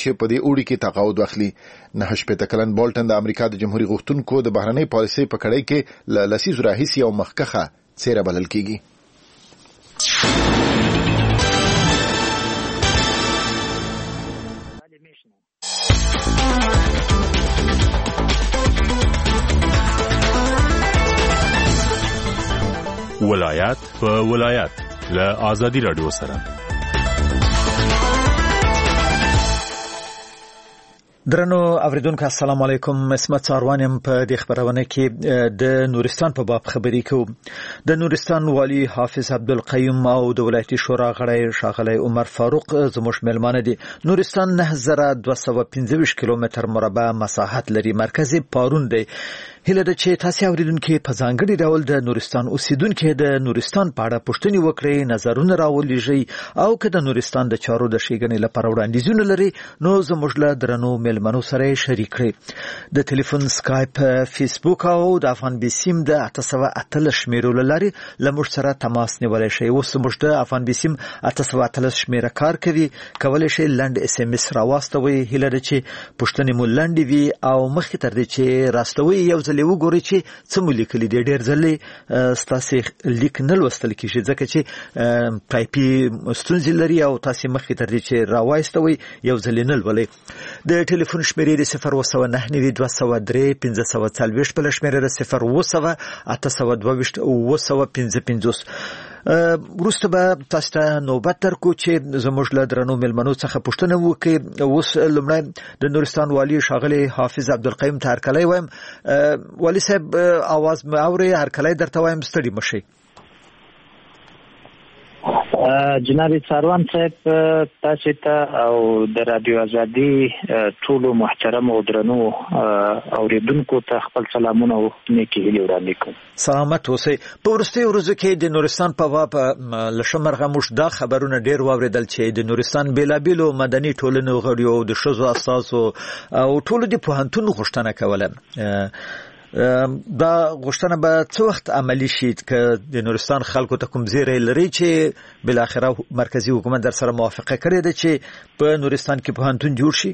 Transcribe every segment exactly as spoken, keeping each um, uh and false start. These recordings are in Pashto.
چې په دې اوړي کې تقاعد واخلي. نه شپږ کلن بولټن د امریکا د جمهوریت غوښتونکو د بهرنۍ پالیسۍ په کړۍ کې ل لسیز راهیسي او مخکخه څیره بلل کیږي. ولایت په ولایت له آزادی رادیو سره. درنو اوریدونکو السلام علیکم. اسمت ساروانم په دې خبرونه کې د نورستان په باب خبرې کوو. د نورستان والی حافظ عبدالقیوم او د ولایتي شورا غړی ښاغلی عمر فاروق زموږ مېلمانه دي. نورستان نه زره دوه سوه پنځه ویشت کیلومتر مربع مساحت لري. مرکزي پارون دی. هله د چې تاسو اوریدونکو په ځانګړي ډول د نورستان اوسیدونکو د نورستان په اړه پوښتنې وکړي، نظرونه راولېږي او که د نورستان د چارو د ښېګڼې لپاره وړاندیزونه لري نو زموږ له درنو مېلمنو سره شریک کړئ. د ټلیفون، سکایپ، فیسبوک او د افغان بیسیم د اته سوه اتلس شمیرو له لارې له موږ سره تماس نیولی شئ. اوس موږ د افغان بیسیم اته سوه اتلس شمیره کار کوي. کولی شئ لنډ اس ام اس راواستوئ. هیله ده چې پوښتنې مو لنډې وي او مخکې تر دې چې راستوئ یو ځل وګورئ چې څه مو لیکلي دي. ډېر ځلې ستاسې لیک نه لوستل کېږي ځکه چې ټایپي ستونزې لري او تاسې مخکې تر دې چې راوایستوئ یو ځل نه لولئ. د ټلیفون شمیرې د صفر اوه سوه نهه نوي دوه سوه درې پنځه سوه څلوېښت بله شمیره ده صفر اوه سوه اته سوه دوه ویشت اوه سوه پنځه پنځوس. وروسته به تاسو ته نوبت درکو چې زموږ له درنو مېلمنو څخه پوښتنه وکړي. اوس لومړی د نورستان والي ښاغلی حافظ عبدالقیوم ته هرکلی وایم. والي صاحب اواز مې اورئ؟ هرکلی درته وایم، ستړي مه شئ. جناب ساروان صاحب تاسو ته او د رادیو ازادي ټولو محترم او درنو اوریدونکو ته خپل سلامونه او نیکی هیلې وړاندې کوم. سلامت اوسئ. په وروستیو ورځو کې د نورستان په باب له ښه مرغه موږ دا خبرونه ډېر واورېدل چې د نورستان بېلابېلو مدني ټولنو غړیو، د ښځو اساسو او ټولو د پوهنتون غوښتنه کوله. دا غوښتنه به څه وخت عملي شي که د نورستان خلکو ته کوم زیری لري چې بالاخره مرکزي حکومت در سره موافقه کړې ده چې په نورستان کې پوهنتون جوړ شي؟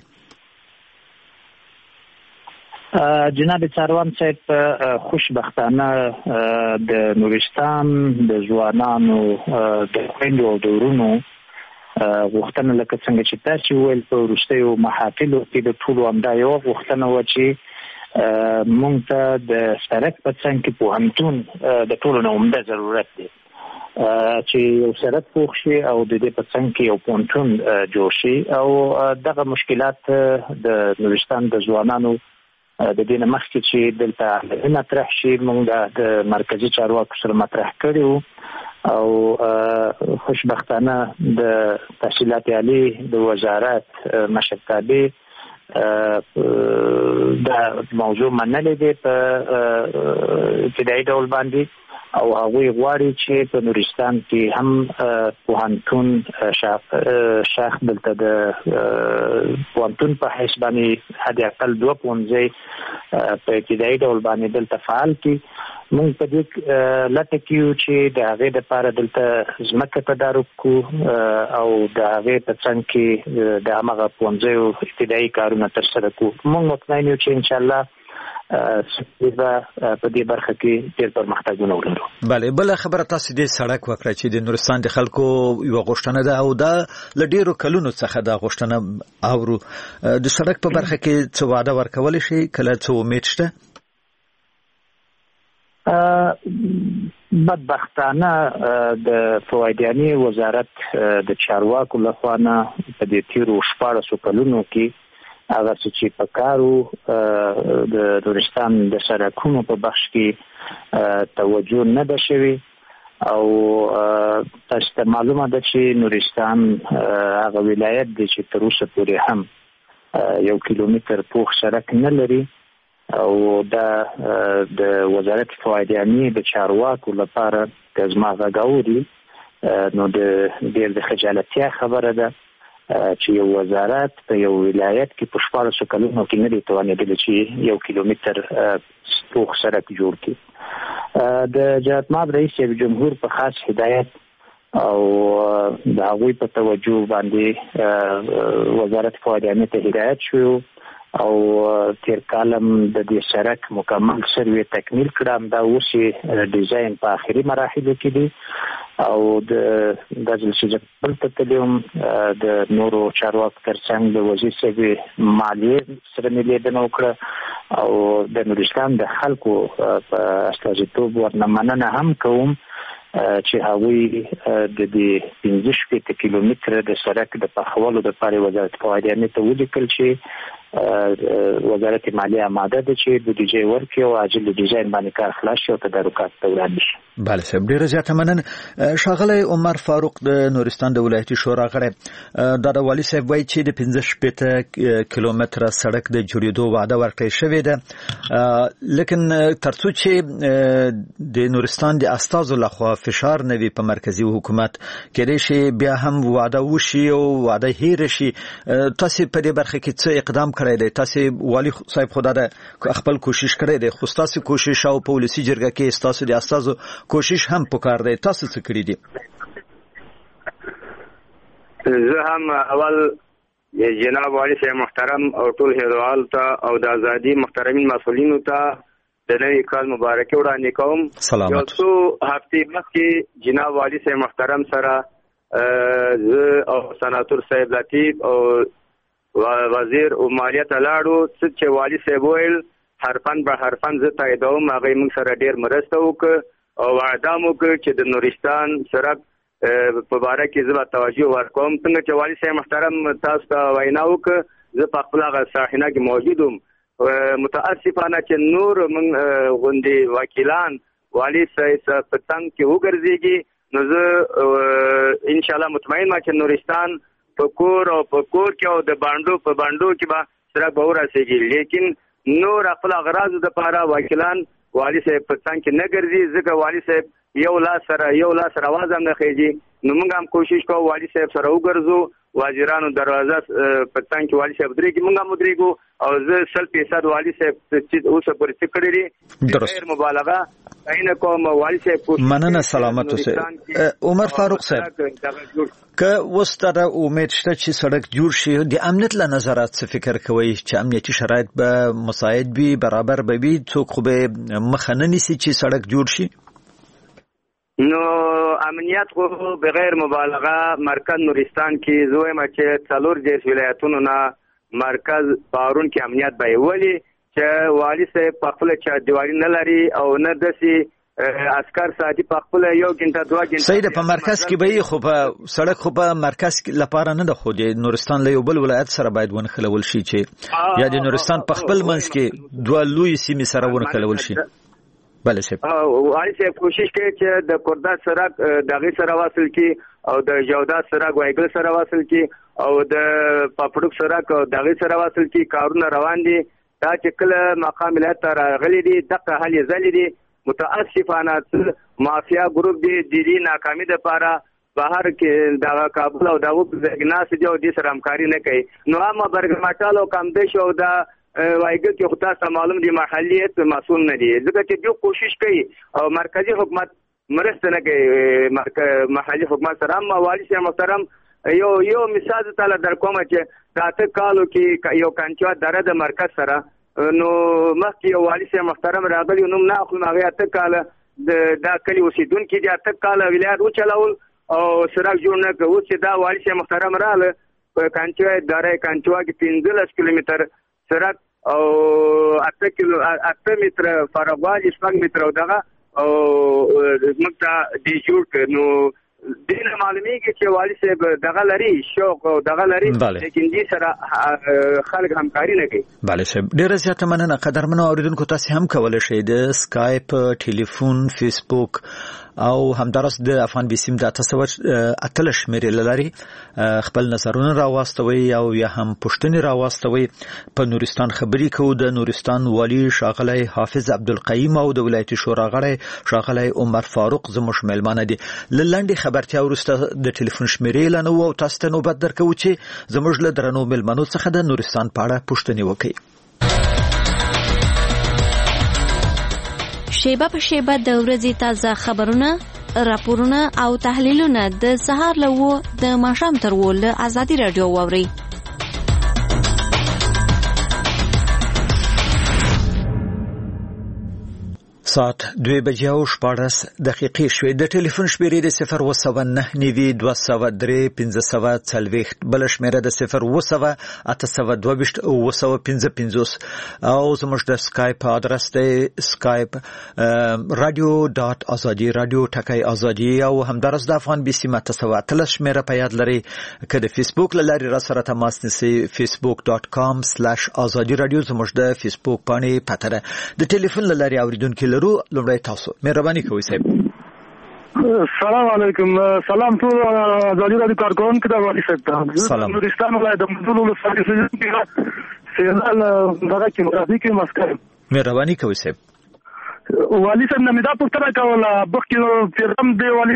جناب ساروان صاحب خوشبختانه د نورستان د ځوانانو د خویندو او د ورونو غوښتنه لکه څنګه چې تاسو ویل په وروستیو محافلو کې د ټولو همدا یوه غوښتنه وه چې مونږ ته د سړک په څنګ کې پوهنتون د ټولو نه عمده ضرورت دی چې یو سړک پوخ شي او د دې په څنګ کې یو پوهنتون جوړ شي. او دغه مشکلات د نورستان د ځوانانو د دې نه مخکې چې دلته مطرح شي مونږ د مرکزي چارواکو سره مطرح کړي او خوشبختانه د تحصیلات عالی د وزارت مشرتابه دا موضوع منلې ده په ابتدایي ډول باندې او هغوی غواړي چې په نورستان کې هم پوهنتون شاخ دلته د پوهنتون په حیث باندې حد اقل دوه پوهنځي په ابتدایي ډول باندې دلته فعال کړي. موږ په دې لټه کې یو چې د هغې دپاره دلته ځمکه تدارک کړو او د هغې په څنګ کې د همغه پوهنځیو ابتدایي کارونه ترسره کړو. موږ مطمئن یو چې انشاءالله په دې برخه کې ډېر پرمختګونه ولرو. بله، بله خبره تاسو دې سړک وکړه چې د نورستان د خلکو یوه غوښتنه ده او دا له ډېرو کلونو څخه دا غوښتنه اورو. د سړک په برخه کې څه وعده ورکولی شئ؟ کله څه امید شته؟ بدبختانه د فوایدیاني وزارت د چارواکو لخوا نه په دې تیرو شپاړسو کلونو کې هغه څه چې په کارو د نورستان د سړکونو په بخش کې توجه نه ده شوې او تاسو ته معلومه ده چې نورستان هغه ولایت دی چې تر اوسه پورې هم یو کیلومتر پوخ سړک نه لري او دا د وزارت فوایدیاني د چارواکو لپاره که زما غږ اوري نو د ډېر د خجالتیا خبره ده چې یو وزارت په یو ولایت کې په شپاړسو کلونو کې نه دی توانېدلی چې یو کیلومتر پوخ سړک جوړ کړي. د جهت ماب رئیس جمهور په خاص هدایت او د هغوی په توجه باندې وزارت فوادیانه ته هدایت شو او تیر کالم د دې سړک مکمل سروې تکمیل کړم دا اوس ډیزاین په اخري مراحلو کې دي او د داسې چې بل تتلیوم د نورو چارواکو ترڅنګ د وزیر صاحب مالیې سره مې لیدنه وکړه او د نورستان د خلکو په استازیتوب ورنه مننه هم کوم چې هغوی د دې پنځه شپېته کیلومتره د سړک د پخولو دپاره وزارت فوادیانې ته ولیکل چې وزارت مالیه آماده ده چې بودیجه ورکړي او عاجل ډیزاین باندې کار خلاص شي او تدارکات ته وړاندې شي. بله صاحب ډېره زیاته مننه. ښاغلی عمر فاروق د نورستان د ولایتي شورا غړی دا د والي صاحب وایي چې د پنځه شپېته کیلومتره سړک د جوړېدو وعده ورکړې شوې ده لیکن تر څو چې د نورستان د استازو لخوا فشار نه وي په مرکزي حکومت کېدای شي بیا هم وعده وشي او وعده هېره شي. تاسو په دې برخه کې څه اقدام کړی دی؟ تاسو والي صاحب خو دا خپل کوشش کړی دی خو ستاسو کوشش او په ولسي جرګه کې ستاسو د استازو کوشش هم پکار دی. تاسو څه کړی دي؟ زه هم اول جناب والي صاحب محترم او ټول هیوادوال ته او د ازادي محترمین مسؤلینو ته د نوي کال مبارکي وړاندې کوم. سلامت. یو څو هفتې مخکې جناب والي صاحب محترم سره زه او سناتور صاحب لطیف او وزیر او مالیه ته لاړو چې والي صاحب ویل حرفن به حرفن زه تاییدوم. هغوی موږ سره ډېر مرسته وکړه او وعده مو وکړه چې د نورستان سړک په باره کې زه به توجه ورکوم. څنګه چې والي صاحب محترم تاسو ته وینا وکړه زه په خپل هغه ساحنه کې موجود وم. متاسفانه چې نور من غوندې وکیلان والي صاحب په څنګ کې وګرځېږي نو زه انشاءالله مطمئن ما چې نورستان په کور او په کور کې او د باندو په باندو کې به سړک به ورسېږي لیکن نور خپل اغراضو دپاره وکیلان والي صاحب په څنګ کې نه ګرځي ځکه والي صاحب یو لاس سره یو لاس سره آواز هم نه خېږي. نو موږ هم کوشش کوو والي صاحب سره وګرځو وزیرانو دروازه په څنګ کې والي صاحب درېږي موږ هم ودرېږو او زه سل فیصد والي صاحب چې اوسه پورې څه کړي دي غیر مبالغه اینه کوم والي صاحب مننه. سلامت اوسئ. عمر فاروق صاحب که اوس دا امید شته چې سړک جوړ شي د امنیت له نظره څه فکر کوئ چې امنیتي شرایط به مساعد وي برابر به وي څوک خو به مخه نه نیسي چې سړک جوړ شي؟ نو امنیت خو بغیر مبالغه مرکز نورستان کې زه وایم چې څلور دېرش ولایتونو نه مرکز پارون کې امنیت به ولی چې والي صاحب په خپل چاردیوالي نه لري او نه داسې عسکر ساتي په خپل یو ګنټه دوه ګنټه سید په مرکز کې به خو په سړک خو په مرکز لپاره نه ده خو د نورستان له یو بل ولایت سره باید ونښلول شي چې یا د نورستان په خپل منځ کې دوه لوی سیمې سره ونښلول شي. بله صاحب والي صاحب کوشش کوي چې د کرداد سړک د هغې سره واصل کړي او د جوداد سړک وایګل سره واصل کړي او د پاپړوک سړک د هغې سره واصل کړي. کارونه روان دي دا چې کله مقام ولایت ته راغلي دي دغه هلې ځلې دي. متاسفانه مافیا ګروپ دی د دې ناکامي دپاره بهر کې د کابل او د ناست دي او دې سره همکاري نه کوي. نو هم برګمټال او کامدیش او د وایګل کې خو تاسو معلوم دي محلیت مسؤل نه دي ځکه چې دوی کوشش کوي او مرکزی حکومت مرسته نه کوي محلي حکومت سره. هم والي صاحب محترم یو یو مثال تعالی در کوم چې تاسو کالو کې یو کانچوا دره د مرکز سره نو مخکې یو والي صاحب محترم راغلی نو نه خو هغه اته کاله دا کلی اوسیدونکو دي اته کاله ولایت وچلول او سړک جوړ نه کوي چې دا والي صاحب محترم رااله په کانچوا دره کانچوا کې پنځلس کیلومتر سړک او اته کیلو اته متر فراغوالي شپږ متر او دغه او موږ ته دی جوړ کړ. نو دین معلومیږي چې والي صاحب دغه لري شوق او دغه لري لیکن دې سره خلک همکاري نه کوي. بله صاحب ډیره زیاته مننه. قدرمنو اوریدونکو تاسو هم کولی شئ د سکایپ ټلیفون فیسبوک او همدارس د افغان بیسیم د تاسو اتل شمیرې لري خپل نظرونه راوستوي او یا هم پښتني راوستوي. په نورستان خبري کوو د نورستان والي ښاغلی حافظ عبدالقیوم او د ولایتي شورا غړی ښاغلی عمر فاروق زموږ میلمانه دي. له لنډې خبرتیا وروسته د ټلیفون شمیرې لنو او تاسو ته نوبت درکوو چې زموږ له درنو میلمنو څخه د نورستان په اړه پوښتنې وکړي. شیبه په شیبه د ورځې تازه خبرونه راپورونه او تحلیلونه د سهار له و د ماښام تر و له ازادي رادیو واوري. ساعت دوی بجې او شپاړس دقیقې شوې. د ټلیفون شمیرې د صفر اوه سوه نهه نوي دوه سوه درې پنځه سوه څلوېښت، بله شمیره د صفر اوه سوه اته سوه دوه ویشت اوه سوه پنځه پنځوس او زموږ د سکایپ آدرس دی سکایپ رادیو ډاټ ازادي رادیو ټکی ازادي او همدارس د افغان بي سي اته سوه اتلس شمیره په یاد لري. که د فیسبوک له لارې را سره تماس نیسئ فیسبوک ډاټ کام سلاش ازادي رادیو زموږ د فیسبوک پاڼې پته ده. د ټلیفون له لارې اوریدونکي لرو. لومړی تاسو مهرباني کوئ صاحب. السلام علیکم. سلام ټول ازادي رادیو کارکونکو ته والی صاحب. سلام. نورستان ولایت د مندول ولسوالۍ کې سیدال دغه کې مرادي کې مسکر. مهرباني کوئ صاحب. والی صاحب نه مدا پوښتنه کوله بخې پیغام دی والی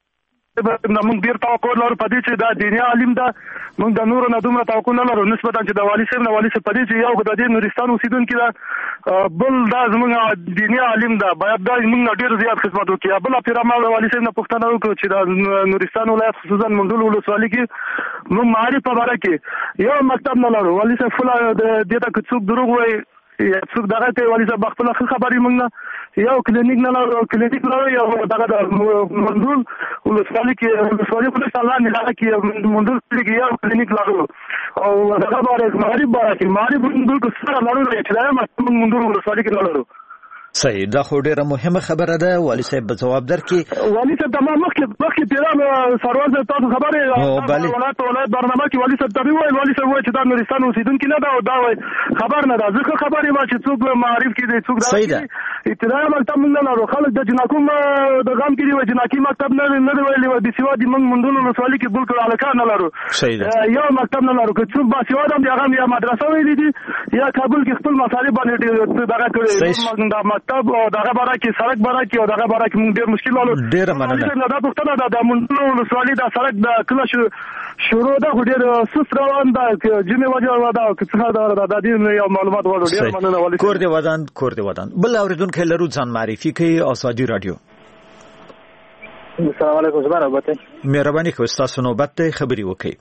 موږ ډیر توقع لرو په دې چې دا دیني عالم ده، موږ د نورو نه دومره توقع نه لرو نسبتا چې د والی صاحب نه والی صاحب په دې چې یو د دې نورستان اوسیدونکي ده، بل دا زموږ دیني عالم ده، باید دا موږ ډیر زیات خدمت وکړي. بل پیغام د والی صاحب نه پوښتنه وکړو چې د نورستان ولایت خصوصا مندول ولسوالۍ کې موږ معارف په باره کې یو مکتب نه لرو. والی صاحب فل د دې ته څوک دروغ وایي یا څوک دغه کوي، والی صاحب خپل خبرې موږ نه یو کلینیک نه لرو، کلینیک لرو یو دغه د مندول ولسوالۍ کې ولسوالۍ په څیر لاندې لاره کې مندول کې یو کلینیک لرو او دغه باره معارف باره کې معارف مندول کې سره لرو چې دا موږ مندول ولسوالۍ کې نه لرو. صحیح، دا خو ډیره مهمه خبره ده. والی صاحب به جواب درکړي. والی صاحب تمام مخکې مخکې پیرام سروان صاحب تاسو خبرې ولایت ولایت برنامه کې والی صاحب ته وایي والی صاحب وایي چې دا نورستان اوسیدونکي نه ده او دا وایي خبر نه ده. ځکه خبرې ما چې څوک معارف کې دي څوک دا ابتدایي مکتب نه لرو. خلک د جناکو د غم کې دی جناکي مکتب نه نه دی ویلي د سیوادي موږ مندول ولسوالۍ کې بالکل علاقه نه لرو. یو مکتب نه لرو. که څوک با سیواد هم هغه یا مدرسه ویلي دي یا کابل کې خپل مصارف باندې دغه کړی دا مکتب او دغه باره کې سړک باره کې او دغه باره کې موږ ډېر مشکل لرو. ډېره مننه. دا پوښتنه ده د مندول ولسوالۍ دا سړک د کله شروع ده خو ډېر سست روان ده، جمعې وجه ده او که څه ده د دې یو معلومات غواړو. ډېر مننه والی. کور دې ودان کور دې ودان. بل اوریدونکي لرو ځان معرفي کوي ازادي رادیو. السلام علیکم زما نوبت. مهرباني کوئ تاسو نوبت ته خبري وکړئ.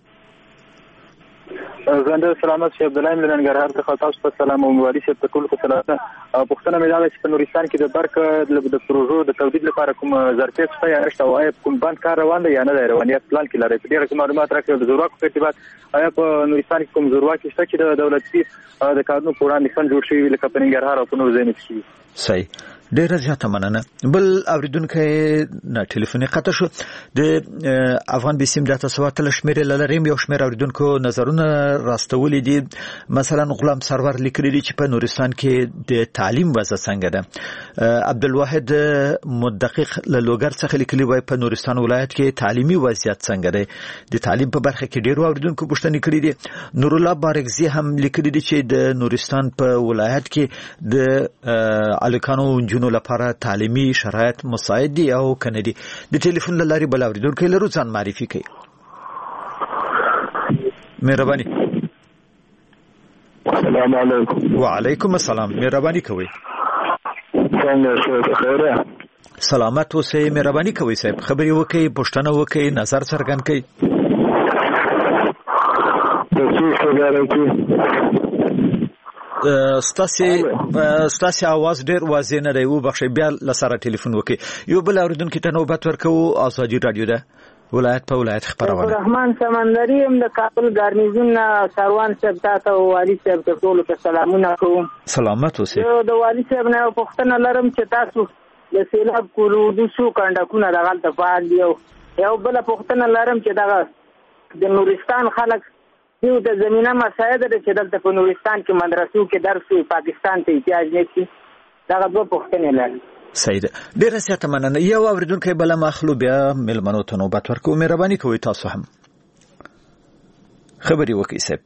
زنده سلامت شي عبد الله من ننګرهار څخه تاسو په سلام او والی صاحب ته ټول په سلام. پښتنه مې دا چې په نورستان کې د برق د پروژو د تولید لپاره کوم ظرفیت شته یا نشته او آیا کوم بند کار روان دی یا نه دی روان یا پلان کې لري. په ډېر معلومات راکړئ د زورواکو په ارتباط آیا په نورستان کې کوم زورواکي شته چې د دولتي د قانون په وړاندې فن جوړ شوی لکه په ننګرهار او په نورو ځایونو کې. صحیح، ډیره زیاته مننه. بل اوریدونکو نه ټلیفوني خطر شو د افغان بي سي د تاسو ته شمیرې لرم. یو شمیر اوریدونکو نظرونه راستولې دي. مثلا غلام سرور لیکلي دي چې په نورستان کې د تعلیم وضع څنګه ده. عبدالواحد مدقق له لوګر څخه لیکلي وای په نورستان ولایت کې تعلیمي وضعیت څنګه ده. د تعلیم په برخه کې ډیرو اوریدونکو پوښتنې کړې دي. نور الله بارکزي هم لیکلي دي چې د نورستان په ولایت کې د الکانو نو لپاره تعلیمي شرایط مساعد دي او کنه دي. د ټلیفون لاري بل اوریدونکو لرو ځان معرفي کوي. مهرباني. السلام علیکم. وعلیکم السلام. مهرباني کوي. څنګه شه خیره؟ سلامت اوسئ. مهرباني کوي صاحب خبري وکړئ، پښتنه وکړئ، نظر څرګند کړئ. د څه خبره کوي؟ ستاسو ستاسو आवाज ډیر واضح نه دی. و بخښئ بیا لسره ټلیفون وکړئ. یو بل اوریدونکو ته نوبت ورکو. ازادي رادیو ده ولایت په ولایت خبرونه. رحمان سمندري هم د کابل ګارنیزون سروان صاحب ته او والی صاحب ته ټول ته سلامونه کوم. سلامت اوسئ. یو د والی صاحب نه پوښتنه لرم چې تاسو د سیلاب کولو د شو کنډکونه دغلته فعال دي. یو بل پوښتنه لرم چې دغه د نورستان خلک یو د زمينه مساعده ده چې دلته په نورستان کې مدرسو کې درس وي پاکستان ته احتیاج نشي. دا دوه پوښتنې لرم. صحیح ده. ډیره زیاته مننه. یو اوریدونکو بل مخلو بیا ملمنو ته نوبت ورکو. مهرباني کوئ تاسو هم خبري وکړئ صاحب.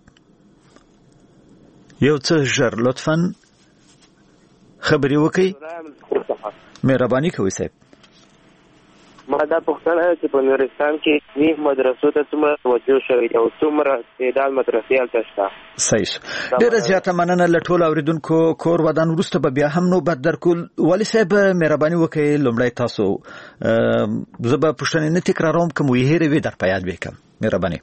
یو څه ژر لطفا خبري وکړئ. مهرباني کوئ صاحب. ما دا پوښتنه چې په نورستان کې نیم مدرسو ته څومره توجه شوې او څومره تعداد مدرسې هلته شته. صحیح. ډیره زیاته مننه له ټولو اوریدونکو. کور ودان وروسته به بیا هم نوبت درکول. والي صاحب مهرباني وکړئ لومړی تاسو زه به پوښتنې نه تکراروم، کوم وی هېرې وي در په یاد وکړم. مهرباني.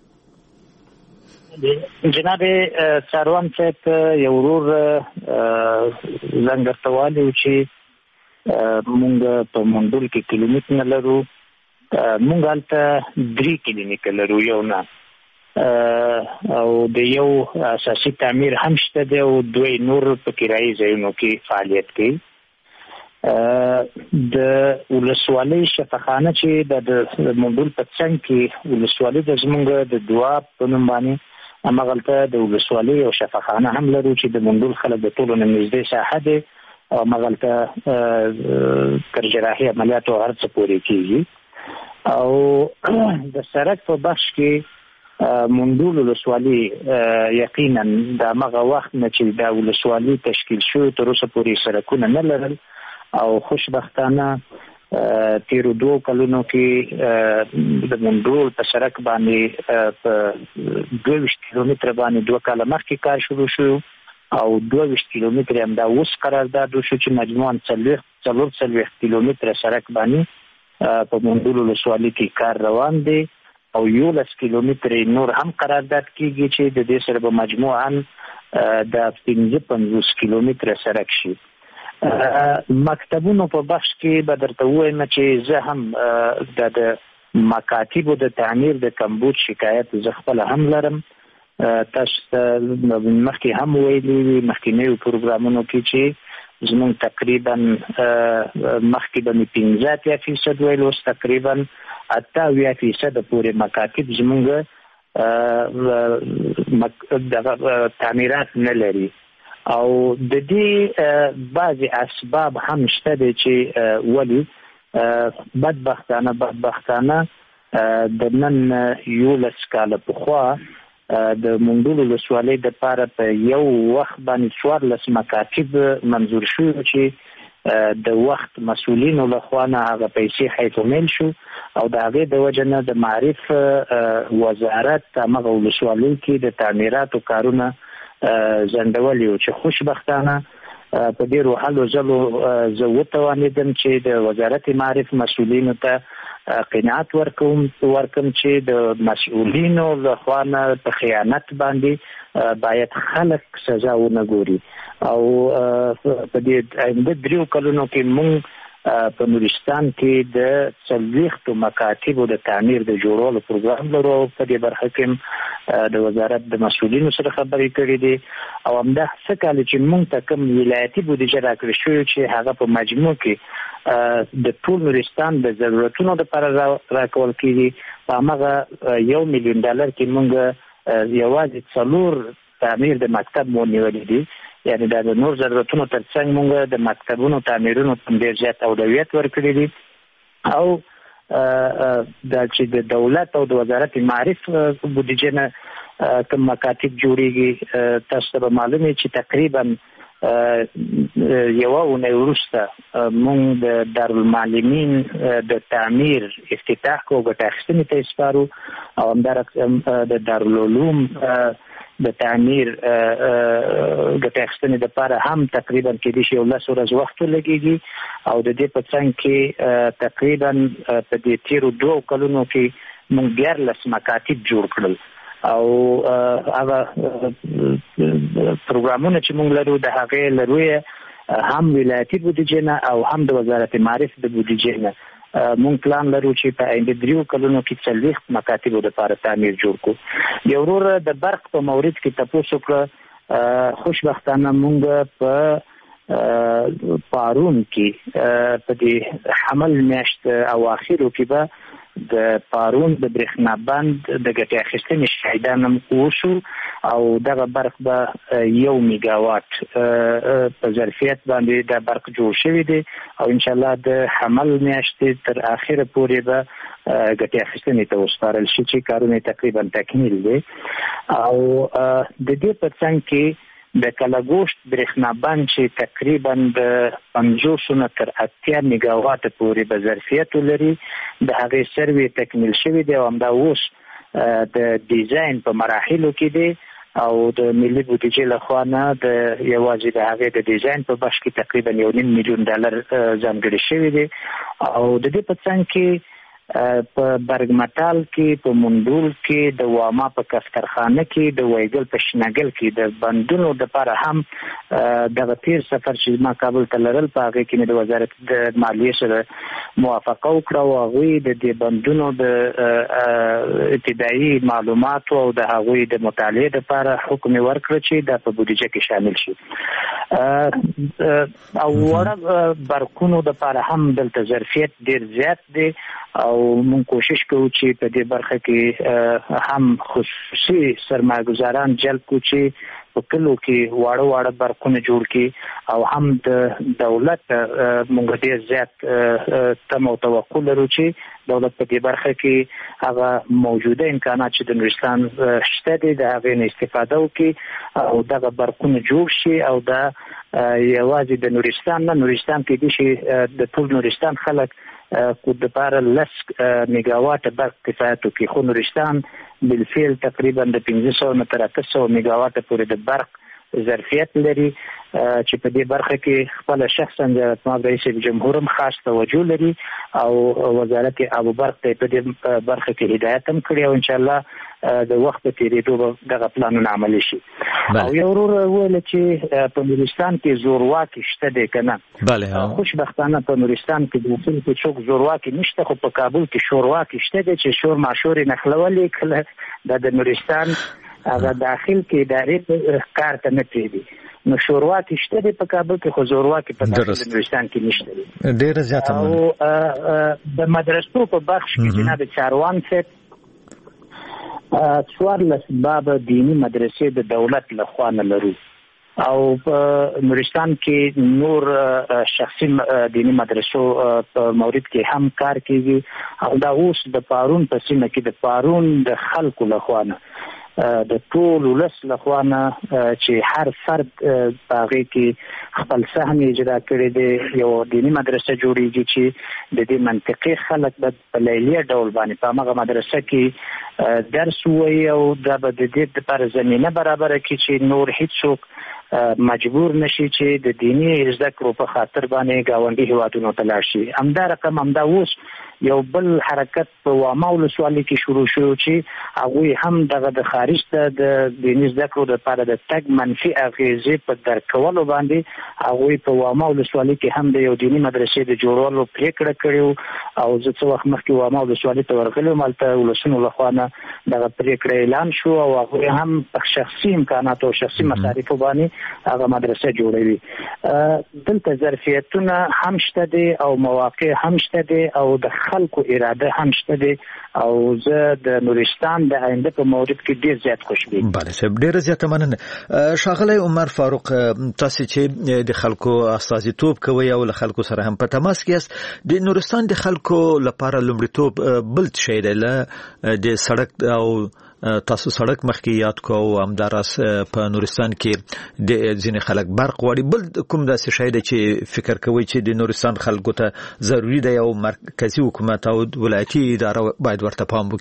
جناب څاروان صاحب یو ورور زنګ درته وایي چې مونږ په منډول کې کلینیک نه لرو، مونږ هلته درې کلینیک لرو، یو نه او د یو اساسي تعمیر هم شته دی او دوی نور په کرایي ځایونو کې فعالیت کوي. د ولسوالۍ شفاخانه چې د منډول په څنګ کې ولسوالۍ د زمونږ د دعا په نوم باندې همغلته د ولسوالۍ او شفاخانه هم لرو چې د منډول خلک د ټولو نه نږدې ساحه دی او همغلته تر جراحي عملیاتو هر څه پورې کېږي. او د سرک په بخش کې منډول ولسوالي یقینا د هغه وخت نه چې د ولسوالي تشکیل شو تر اوسه پورې سرکونه نه لرل او خوشبختانه تیرو دوه کلونو کې د منډول په سرک باندې په دوه ویشت کیلومتره باندې دوه کاله مخکې کار شروع شو او دوه ویشت کیلومتره هم دا اوس قرارداد وشو چې مجموعاً څلور څلوېښت کیلومتره سرک باندې په منډول ولسوالي کې کار روان دی او یولس کیلومتره نور هم قرارداد کیږي چې د دې سره به مجموعاً د پنځه پنځوس کیلومتره سرک شي. مکتبونو په بخش کې به درته ووایم چې زه هم د مکاتبو د تعمیر د کمبود شکایت زه خپله هم لرم. تاسو ته مخکې هم ویلي وي مخکینیو پروګرامونو کې چې زمونږ تقریبا مخکې به مې پنځه اتیا فیصد ویل، اوس تقریبا اته اویا فیصد پورې مکاتب زمونږ تعمیرات نه لري او د دې بعضې اسباب هم شته دی چې ولې بدبختانه بدبختانه د نن یولس کاله پخوا د منډول ولسوالۍ دپاره په یو وخت باندې څوارلس مکاتب منظور شو چې د وخت مسؤلینو لخوا نه هغه پیسې حیث میل شو او د هغې د وجه نه د معرف وزارت همغه ولسوالۍ کې د تعمیراتو کارونه ځنډولي و چې خوشبختانه په ډېرو هلو ځلو زه وتوانېدم چې د وزارت معرف مسؤلینو ته قناعت ورکوم ورکم چې د مسؤلینو لخوا نه په خیانت باندې باید خلک سزا ونه ګوري او په دې آینده دریو کلونو کې مونږ په نورستان کې د څلوېښتو مکاتبو د تعمیر د جوړولو پروګرام لرو. په دې برخه کې د وزارت د مسؤلینو سره خبرې کړې دي او همدا څه کال چې مونږ ته کوم ولایتي بودیجه راکړل شوې چې هغه په مجموع کې د ټول نورستان د ضرورتونو لپاره راکول کېږي. په همغه یو میلیون ډالر کې مونږ یوازې څلور تعمیر د مکتب مو نیولي دي، یعنی دا د نور ضرورتونو ترڅنګ مونږ د مکتبونو تعمیرونو ته ډېر زیات اولویت ورکړي دي او دا چې د دولت او د وزارت معرف بودیجه نه کوم مکاتب جوړیږي تاسو ته به معلوم وي چې تقریبا یوه اونۍ وروسته مونږ د دارالمعلمین د تعمیر افتتاح کو ګټه اخیستنې ته سپارو او همدارنګه د دارالعلوم د تعمیر ګټه اخیستنې دپاره هم تقریبا کېدای شي یو لس ورځې وخت ولګېږي او د دې په څنګ کې تقریبا په دې تېرو دوو کلونو کې موږ دیارلس مکاتب جوړ کړل او هغه پروګرامونه چې موږ لرو د هغې لرویه هم ولایتي بودیجې نه او هم د وزارت معرف د بودیجې نه مونږ پلان لرو چې په آینده دریو کلونو کې څلوېښت مکاتبو دپاره تعمیر جوړ کړو. یو ورور د برق په مورد کې تپوس وکړه. خوشبختانه مونږ په پارون کې په دې حمل میاشت اواخرو کې به د پارون د برېښنا بند د ګټې اخیستنې شاهدان هم وشو او دغه برق به یو میګاوات په ظرفیت باندې د برق جوړ شوی دی او انشاءالله د حمل میاشتې تر اخره پورې به ګټې اخیستنې ته وسپارل شي چې کارونه تقریبا تکمیل دی او د دې په څنګ کې د کلاګوشت برېښنا بند چې تقریبا د پنځوسو نه تر اتیا میګاواته پورې به ظرفیت ولري د هغې سروې تکمیل شوی دی او همدا اوس د ډیزاین په مراحلو کې دی او د ملي بودیجې لخوا نه د یوازې د هغې د ډیزاین په بخش کې تقریبا یو نیم میلیون ډالر ځانګړي شوي دي او د دې په څنګ کې په برګمټال کې په مندول کې د واما په کفترخانه کې د وایګل په شنګل کې د بندونو د لپاره هم دغه تیر سفر چې ما کابل ته لرل په هغه کې د وزارت د مالیې سره موافقه وکړه او هغه د دې بندونو د ابتدایي معلومات او د هغه د مطالعه لپاره حکم ورکړ چې د په بودیجه کې شامل شي او ورغ برکونو د لپاره هم د ظرفیت ډیر زیات دی او مون کوشش کوو چې په دې برخه کې هم خصوصي سرمایه‌ګزاران جلب کړو چې په کلو کې واړه واړه برکونه جوړ کړي او هم د دولت مونږ ډیر زیات تم او توقع لرو چې دولت په دې برخه کې هغه موجوده امکانات چې د نورستان شته دي د هغې نه استفاده وکړي او دغه برکونه جوړ شي او دا یوازې د نورستان نه نورستان کې دي چې د ټول نورستان خلک کو د لپاره لس میگاواټ برق کفایت کوي خو نورستان بالفعل تقریبا د پنځه سوه نه تر اته سوه میگاواټ پورې د برق ظرفیت لري چې په دې برخه کې خپل شخصا د جمهور رئیس جمهور هم خاص توجه لري او وزارت ابو برق ته په دې برخه کې هدایت هم کړی او ان شاء الله د وخت په تیریدو دغه پلانونه عملي شي او یو ورور ویل چې په نورستان کې زورواکي شته دی کنه بله خوشبختانه په نورستان کې د اصول کې څوک زورواکي نشته خو په کابل کې شورواکي شته دی چې شور ماشور نخلولې کله د نورستان هغه داخل کې ادارې کار ته نه پریږدي نو شورواکي شته دی په کابل کې خو زورواکي په نورستان کې نشته دی ډېر زیات او د مدرسو په بخش کې جناب چاروان صاحب څوارلس باب دینی مدرسې د دولت لخوا نه لرو او په نورستان کې نور شخصي دینی مدرسو په مورید کې هم کار کیږي او دا اوس د پارون په سیمه کې د پارون د خلکو لخوا نه د ټول ولس لخوا نه چې هر فرد په هغې کې خپل سهم اجرا کړی دی یو دیني مدرسه جوړیږي چې د دې منطقي خلک به په لیلیه ډول باندې په همغه مدرسه کې درس ووایي او دا به د دې دپاره زمینه برابره کړي چې نور هیڅوک مجبور نشي چې د دیني زده کړو په خاطر باندې ګاونډي هیوادونو ته لاړ شي همدا رقم همدا اوس یو بل حرکت په واما ولسوالۍ کې شروع شو چې هغوی هم دغه د خارج ته د دیني زده کړو دپاره د تګ منفي اغېزې په درک کولو باندې هغوی په واما ولسوالۍ کې هم د یو دیني مدرسې د جوړولو پرېکړه کړې او زه څه وخت مخکې واما ولسوالۍ ته ورغلی وم هلته ولسونو لخوا نه دغه پرېکړه اعلان شو او هغوی هم په شخصي امکاناتو او شخصي مصارفو باندې هغه مدرسه جوړوي دلته ظرفیتونه هم شته دي او مواقع هم شته دي او د خلکو اراده هم شته دي او زه د نورستان د آینده په مورد کې ډیر زیات خوشبین بله صاحب ډیر زیات مننه ښاغلی عمر فاروق تاسو چې د خلکو استازیتوب کوي او له خلکو سره هم په تماس کې یاست د نورستان د خلکو لپاره لومړیتوب بل شی دی د سړک او تاسو سړک مخکې یاد کو او همداراس په نورستان کې د ځینې خلک برق غواړي بل کوم داسې شی دی چې فکر کوي چې د نورستان خلکو ته ضروري دی او مرکزي حکومت او ولایتي اداره باید ورته پام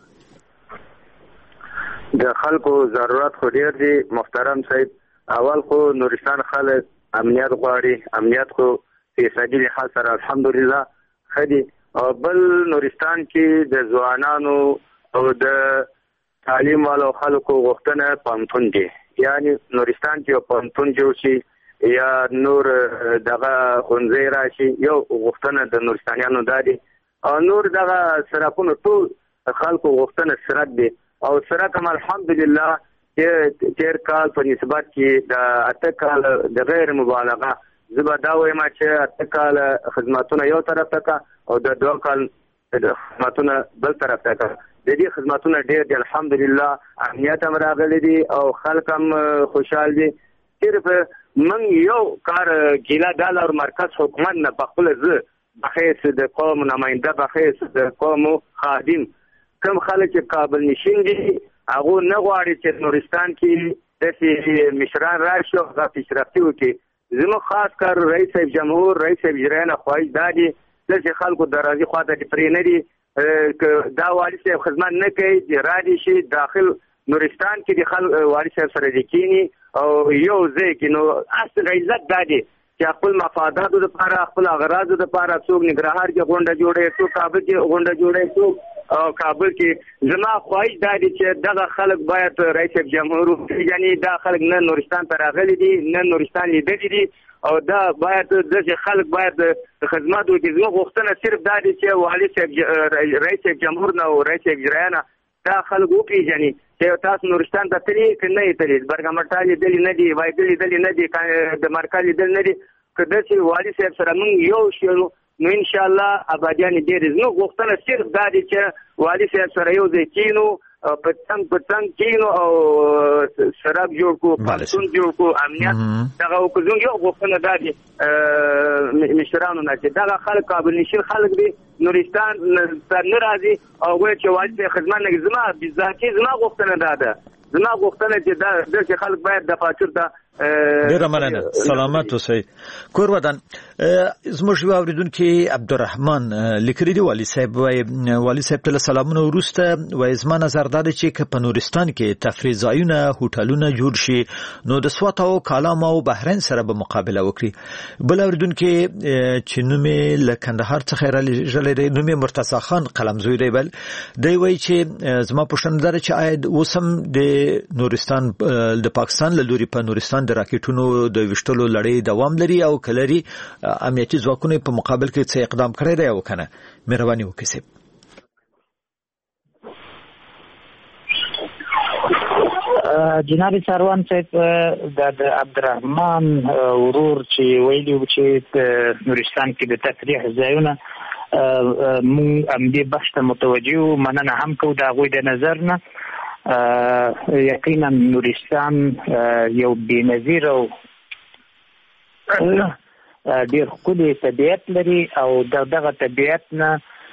وکړي د خلکو ضرورت خو ډیر دی محترم صاحب اول خو نورستان خلک امنیت غواړي امنیت خو اقتصادي لحاظ سره الحمدلله خدي او بل نورستان کې د ځوانانو او د تعلیم والو خلکو غوښتنه پانتون دي یعنی نورستان کې پانتون جوړ شي یا نور دغه خونځې راشي یو غوښتنه د نورستانیانو دادي او نور دغه سرکونو ټول خلکو غوښتنه سرک دي او سرک هم الحمدلله چې تیر کال په نسبت کې د اته کال د غیر مبالغه زبا دا وایم چې اته کال خدماتونه یو طرف ته او د دوه کال خدماتونه بل طرف ته د دې خدماتونه ډېر دي الحمدلله امنیت هم راغلی دي او خلک هم خوشحال دي صرف من یو کار ګیله ډالر مرکز حکومت نه په خپل زه بخیس د قوم نماینده بخیس د قوم خادم کم خلک چې کابل نشین دي هغه نه غواړي چې نورستان کې داسې مشران راشي او هغه پیشرفتي وکړي زموږ خاص کار رئیس جمهور رئیس اجرایه خواهش دا دي چې خلکو د راضي خواته پرې نه دي دا والی صاحب خدمت نه کوي چې را دي شي داخل نورستان کې د خلک والي صاحب سره د کینی او یو ځای کې نو اصل عزت دادي چې خپل مفاداتو لپاره خپل اغراضو لپاره څوک نګرهار کې غونډه جوړي څوک کابل کې غونډه جوړي څوک او کابل کې زما خواهش دادي چې دغه خلک باید رئیس جمهور یعنی دا خلک نه نورستان ته راغلي دي نه نورستان لیدلي دي او دا باید د خلک باید خدمات وکړي. زموږ غوښتنه صرف دا دي چې والي صاحب رئیس جمهور نه او رئیس اجرایه نه دا خلک وپېژني چې تاسو نورستان ته تللي که نه یې تللي، برګمټال لیدلي نه دي، وایګل لیدلي نه دي، د مرکه لیدلي نه دي. که داسې والي صاحب سره موږ یو شو نو انشاءالله آبادیان ډېرې. زموږ غوښتنه صرف دا دي چې والي صاحب سره یو ځای کینو، په څنګ په څنګ کینو او سړک جوړ کړو، پاڅون جوړ کړو، امنیت دغه وکړو. زموږ یو غوښتنه دا دي مشرانو نه چې دغه خلک کابل نشین خلک دي، نورستان ته نه راځي او وایي چې والي صاحب خدمت نه کوي. زما ذاتي زما غوښتنه دا ده، زما غوښتنه چې دا داسې خلک باید د پاچور ته ډیره مننه. سلامت اوسئ. کور ودان زموږ یو اوریدونکي عبدالرحمن لیکلي دی والي صاحب وایي والي صاحب ته سلامونه وروسته وایي زما نظر دا دی چې که په نورستان کې تفریح ځایونه هوټلونه جوړ شي نو د سوات او کالام او بحرین سره به مقابله وکړي. بل اوریدونکي چې نوم یې له کندهار څخه رالیږلی دی نوم یې مرتضی خان قلمزوی دی بل دی وایي چې زما پوښتنه دا ده چې آیا اوس هم د نورستان د پاکستان له لوري په نورستان د راکټونو د وشتلو لړۍ دوام لري او کلري امنیتي ځواکونو په مقابل کې څه اقدام کړی دی او کنه؟ مهرباني وکړئ. جناب سروان صاحب د عبدالرحمن ورور چې ویلي و چې نورستان کې د تفریح ځایونه مونږ همدې بحث ته متوجه یو، مننه هم کوو د هغوی د نظر نه. یقینا نورستان یو بېنظیر او ډېر ښکلی طبیعت لري او د دغه طبیعت نه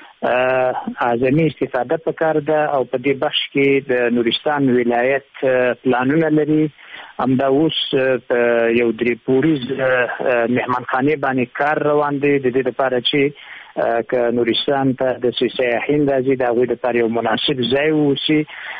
اعظمي استفاده پکار ده او په دې بخش کې د نورستان ولایت پلانونه لري. همدا اوس په یو درې پوړیز مهمانخانې باندې کار روان دی د دې لپاره چې که نورستان ته د سیاحین راځي د هغوی لپاره یو مناسب ځای واوسي.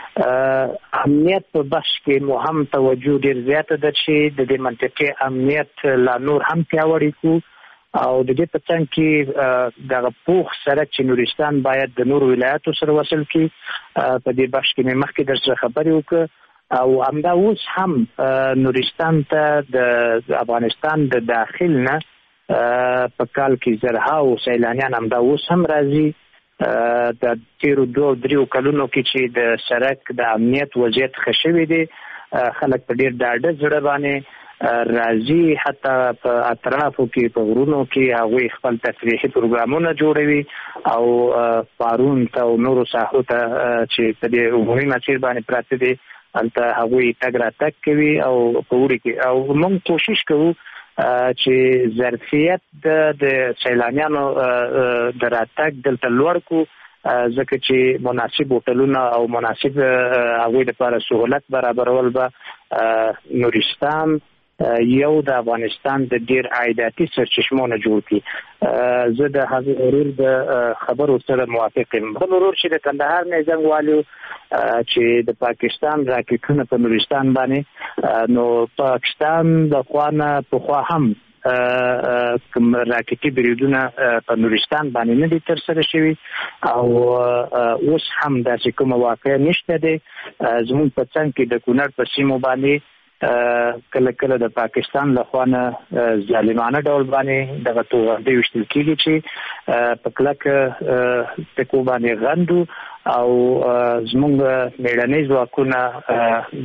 امنیت په بخش کې مو هم توجه ډېر زیاته ده چې د دې منطقې امنیت لا نور هم پیاوړی کړو او د دې په څنګ کې دغه پوخ سړک چې نورستان باید د نورو ولایاتو سره وصل کړي په دې بخش کې مې مخکې در سره خبرې وکړه او همدا اوس هم نورستان ته د افغانستان د داخل نه په کال کې زرهاو سیلانیان همدا اوس هم راځي. د تیرو دوه دریو کلونو کې چې د سړک د امنیت وضعیت ښه شوی دی خلک په ډېر ډاډه زړه باندې راځي، حتی په اطرافو کې په غرونو کې هغوی خپل تفریحي پروګرامونه جوړوي او پارون ته او نورو ساحو ته چې په دې عمومي مسیر باندې پراته دي هلته هغوی تګ راتګ کوي او په اوړي کې او موږ کوشش کوو چې ظرفیت د سیلانیانو د راتګ دلته لوړ کړو ځکه چې مناسب هوټلونه او مناسب هغوی لپاره سهولت برابرول به نورستان یو د افغانستان د ډیر عایداتي سرچشمونه جوړ کړي. زه د هغه ورور د خبرو سره موافق یم. بل ورور چې د کندهار نه زنګ والو چې د پاکستان راکټونه په نورستان باندې نو پاکستان د خوانه په خوا هم کوم راکټي بریدونه په نورستان باندې نه دي تر سره شوي او اوس هم داسې کومه واقعه نشته دی. زموږ په څنګ کې د کونړ په سیمو باندې کله کله د پاکستان له خوا نه ظالمانه ډول باندې دغه توغندۍ ویشتل کېږي چې په کلکه ټکو باندې غندو او زموږ میړنۍ ځواکونه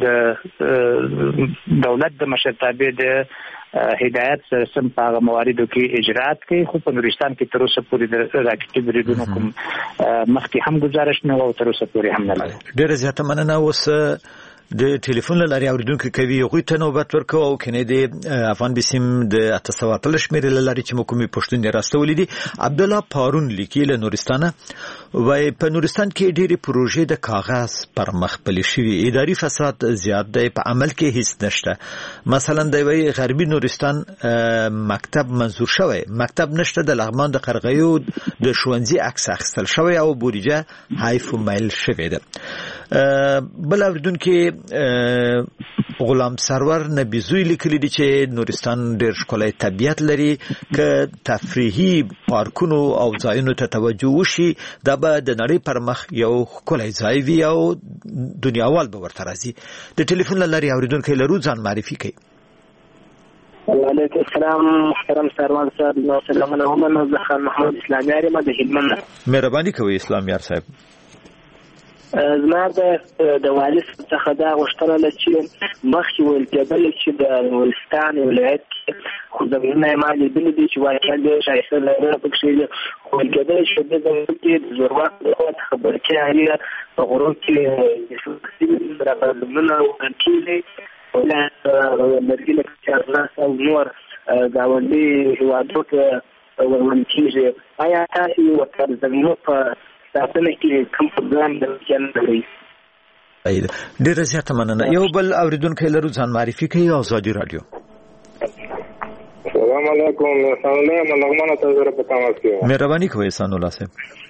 د دولت د مشرتابې د هدایت سره سم په هغه مواردو کې اجرات کوي، خو په نورستان کې تر اوسه پورې د راکټي بریدونو کوم مخکې هم ګزارش نه و او تر اوسه پورې هم نه لري. ډېره زیاته مننه. اوس د ټلیفون لاري اوریدونکو کوي غوي ته نوبت ورکو او کنه د افغان بسیم د اتصالاتل شمیر لاري چې مکمې پښتون راستولې دي. عبد الله پارون لیکي له نورستانه وای په نورستان کې ډېری پروژې د کاغذ پر مخ پلي شوی، اداري فساد زیات دی، په عمل کې هیڅ نشته. مثلا د وی غربي نورستان مکتب منظور شوی، مکتب نشته، د لغمان د قرغیو د شونځي عکس اخیستل شوی او بودیجه حیف مایل شوی ده. بل اوریدونکو غلام سرور نبی زوی لیکلی دی چې نورستان ډېر ښکلی طبیعت لري که تفریحي پارکونو او ځایونو ته توجه وشي دا به د نړۍ پر مخ یو ښکلی ځای وي او دنیاوال به ورته راځي. د ټلیفون له لارې اوریدونکی لرو، ځان معرفي کوي. وعلیکم السلام محترم سروان صاحب، نو سلامونه هم زه خان محمد اسلام یار یم د هلمند. مهرباني کوئ اسلام یار صاحب. زما د والي څخه دا غوښتنه ده چې مخکې ویل کېدل چې د نورستان ولایت کې خو زمینونه یې ما لیدلي دي چې واقعا ډېر ښایسته ځایونه پکښې دي، خو ویل کېدلی چې په دې زمینو کې د زورواک د خوا څخه برقي آلې په غرو کې زمینونه وکړل کېږي، لرګي لکه چارمغز او نور ګاونډي هېوادو ته ورول کېږي. آیا تاسې ورته د زمینو په ساتنه کې کوم پروګرام لرئ؟ ډېره زیاته مننه. یو بل اوریدونکی لرو، ځان معرفي کوي. ازادي راډیو. السلام علیکم. احسان الله ملغمانه ته زره په تماس کې. مهرباني کوئ احسان الله صاحب.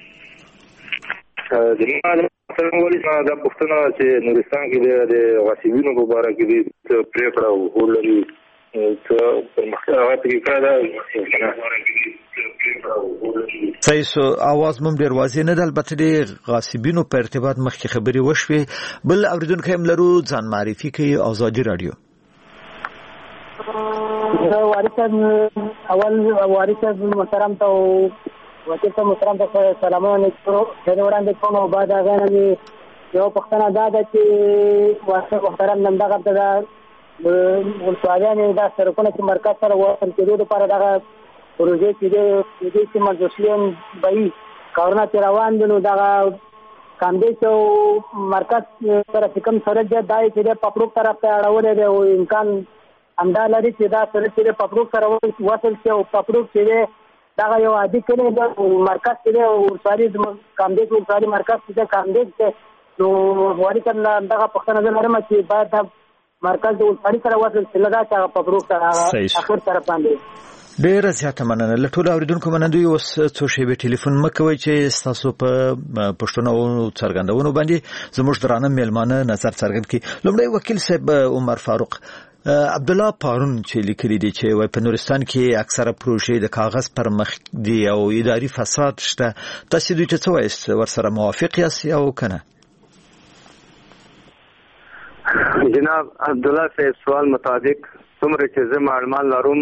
جناب څنګه دا پښتنه چې نورستان کې د غصبینو په اړه کې د پریکړه ولري ته په مخکې کې کړه صحیح سو आवाज مم ډیر واضح نه ده، البته د غصبینو په ارتباط مخکې خبري وشوي. بل اوریدونکو هم لرو، ځان معرفي کوي. ازادي راډیو. وارث اول وارث محترم ته وکیل ته محترم ته سلامونه کوم وړاندې کوم او بعد هغه نه یو پښتنه دا ده چې واسه محترم نن دغه د ولسوالیانو دا سرکونه چې مرکز سره وصل کېدو لپاره دغه پروژې چې د دې چې مجلسین بای کارونه روان دي، نو دغه کاندیس او مرکز سره کوم سره د دای چې د پپروک طرف ته اړولې دی او امکان همدا لري چې دا سره چې پپروک سره وصل شي او پپروک چې دا یو عادي کلی د مرکز کې او ساري کاندیس او ساري مرکز کې کاندیس نو واري کله دغه پښتنه لرم چې باید مرکز د ساري سره وصل شي لږه چې پپروک سره اخر طرف باندې. ډیره زیاته مننه. له ټولو اوریدونکو مننه. اوس څو شیبې ټلیفون مکوئ چې تاسو په پښتنو څرګندونو باندې زموږ درانه میلمانه نظر څرګند کړي. لومړی وکیل صاحب عمر فاروق عبد الله پارون چې لیکلي دي چې وای په نورستان کې اکثره پروژې د کاغذ پر مخ دي او اداري فساد شته، تاسو دوی ته څه وایست؟ ورسره موافق یاست او کنه؟ جناب عبد الله صاحب سوال مطابق څومره چې زه معلومات لرم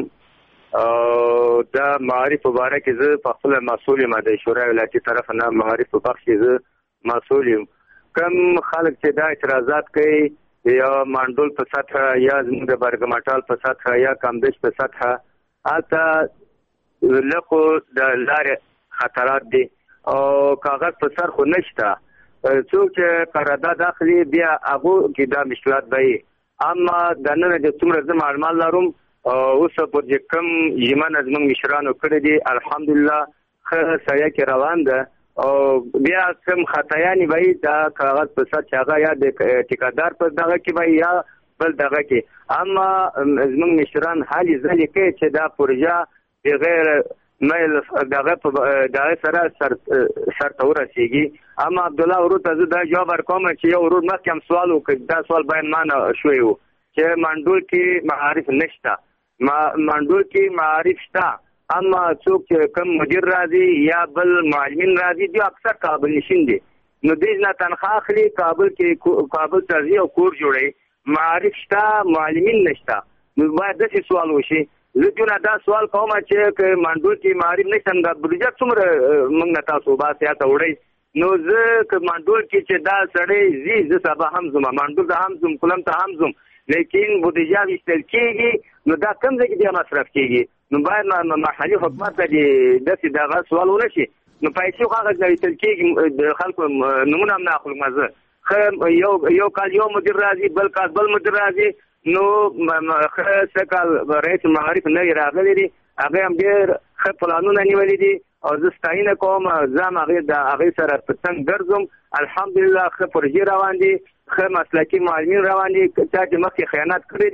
دا معارف مبارک زه په خپل مسؤل یم د شورای ولایتي طرف نه معارف په بخش زه مسؤل یم. کم خلک چې دا اعتراضات کوي یا مانډول په سطح یا زموږ د برګمټال په سطح یا کامدش په سطح البته لکه د لارې خطرات دي او کاغذ په سر خو نشته، څوک چې قرارداد اخلي بیا هغه کې دا مشکلات وي. اما د نن د څومره زه معلومات لرم اوس په دې کوم یمن از موږ مشرانو کړی دي الحمدلله ښه سایه کې روان ده او بیا کوم خطایانی وای دا کاغذ په سر چاغه یا د ټیکادار په دغه کې وای یا بل دغه کې. اما زموږ مشران حالي ځلې کې چې دا پروژه بغیر مېل دغه په دغه سره سر سر تور رسیږي. اما عبد الله ورته زه دا جواب ورکوم چې یو ورور مخکې هم سوال وکړ، دا سوال باید معنا شوی وو چې منډول کې معارف نشته، ما منډول کې معارف شته، اما څوک چې کم مدیر راځي یا بل معلمین راځي دی اکثر کابل نشین دي، نو دې نه تنخواه اخلي کابل کې کابل ته ځي او کور جوړي، معارف شته معلمین نشته. نو باید داسې سوال وشي. زه جوړه دا سوال کوم چې منډول کې معارف نشته دا بریجه څومره موږ نه تاسو باسه ته وړي. نو زه که منډول کې چې دا سړی زی زه سبا هم زما منډول ته هم زم کلم ته هم زم لیکن بودیجه وشتل کېږي نو دا کم ځای کې بیا مصرف کېږي. نو باید محلي حکومت ته داسې دغه سوال ونه شي. نو پیسې خو هغه ځای وشتل کېږي د خلکو نمونه هم نه اخلو مزه یو یو کال یو مدیر راځي بل کال بل مدیر راځي. نو ښه څه کال رئیس معارف نوي راغلی دي هغه هم ډېر ښه پلانونه نیولي دي او زه ستاینه کوم. زه هم هغې د هغې سره په څنګ ګرځم. الحمدلله ښه پروژې روان دي، ښه مسلکي معلمین روان دي. چا چې مخکې خیانت کړی دي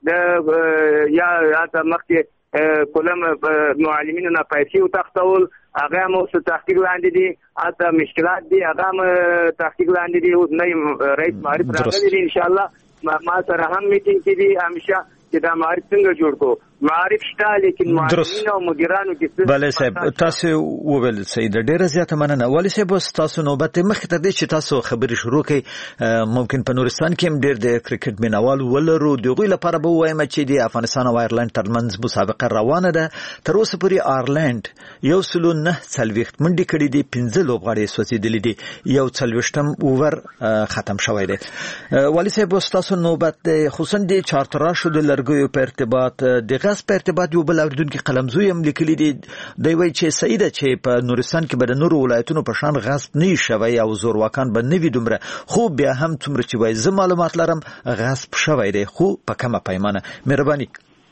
د یا یا مخکې کولم معلمینو نه پیسې وتښتول هغه مو څه تحقیق لاندې دي اته مشکلات دي هغه مو تحقیق لاندې دي او نه رئیس معرف راغلی دي ان شاء الله ما سره هم میټینګ کې دي همیشه چې دا معرف څنګه جوړ کو معرف شته لیکن معلمین او مدیرانو کې بله صاحب تاسو وویل سید ډیره زیاته مننه ولی صاحب تاسو نوبت مخکې تر دې چې تاسو خبرې شروع کړئ ممکن په نورستان کې هم ډیر د کرکټ مینوال ولرو دغه لپاره به وایم چې د افغانستان او ایرلند ترمنځ مسابقه روانه ده تر اوسه پورې ایرلند یو سلو نه څلوېښت منډې کړې دي پنځه لوبغاړي سوځېدلي دي یو څلوېښتم اوور ختم شوی دی ولی صاحب تاسو نوبت خصوصا د چارتراشو د لرګیو په ارتباط د غاز په ارتباط یو بل اوریدونکو قلمزوی هم لیکلي دي دی وایي چې سیده چې په نورستان کې به د نورو ولایتونو په شان غصب نه شوی او زورواکان به نه وي دومره خو بیا هم څومره چې وایي زه معلومات لرم غصب شوی دی خو په کمه پیمانه مهرباني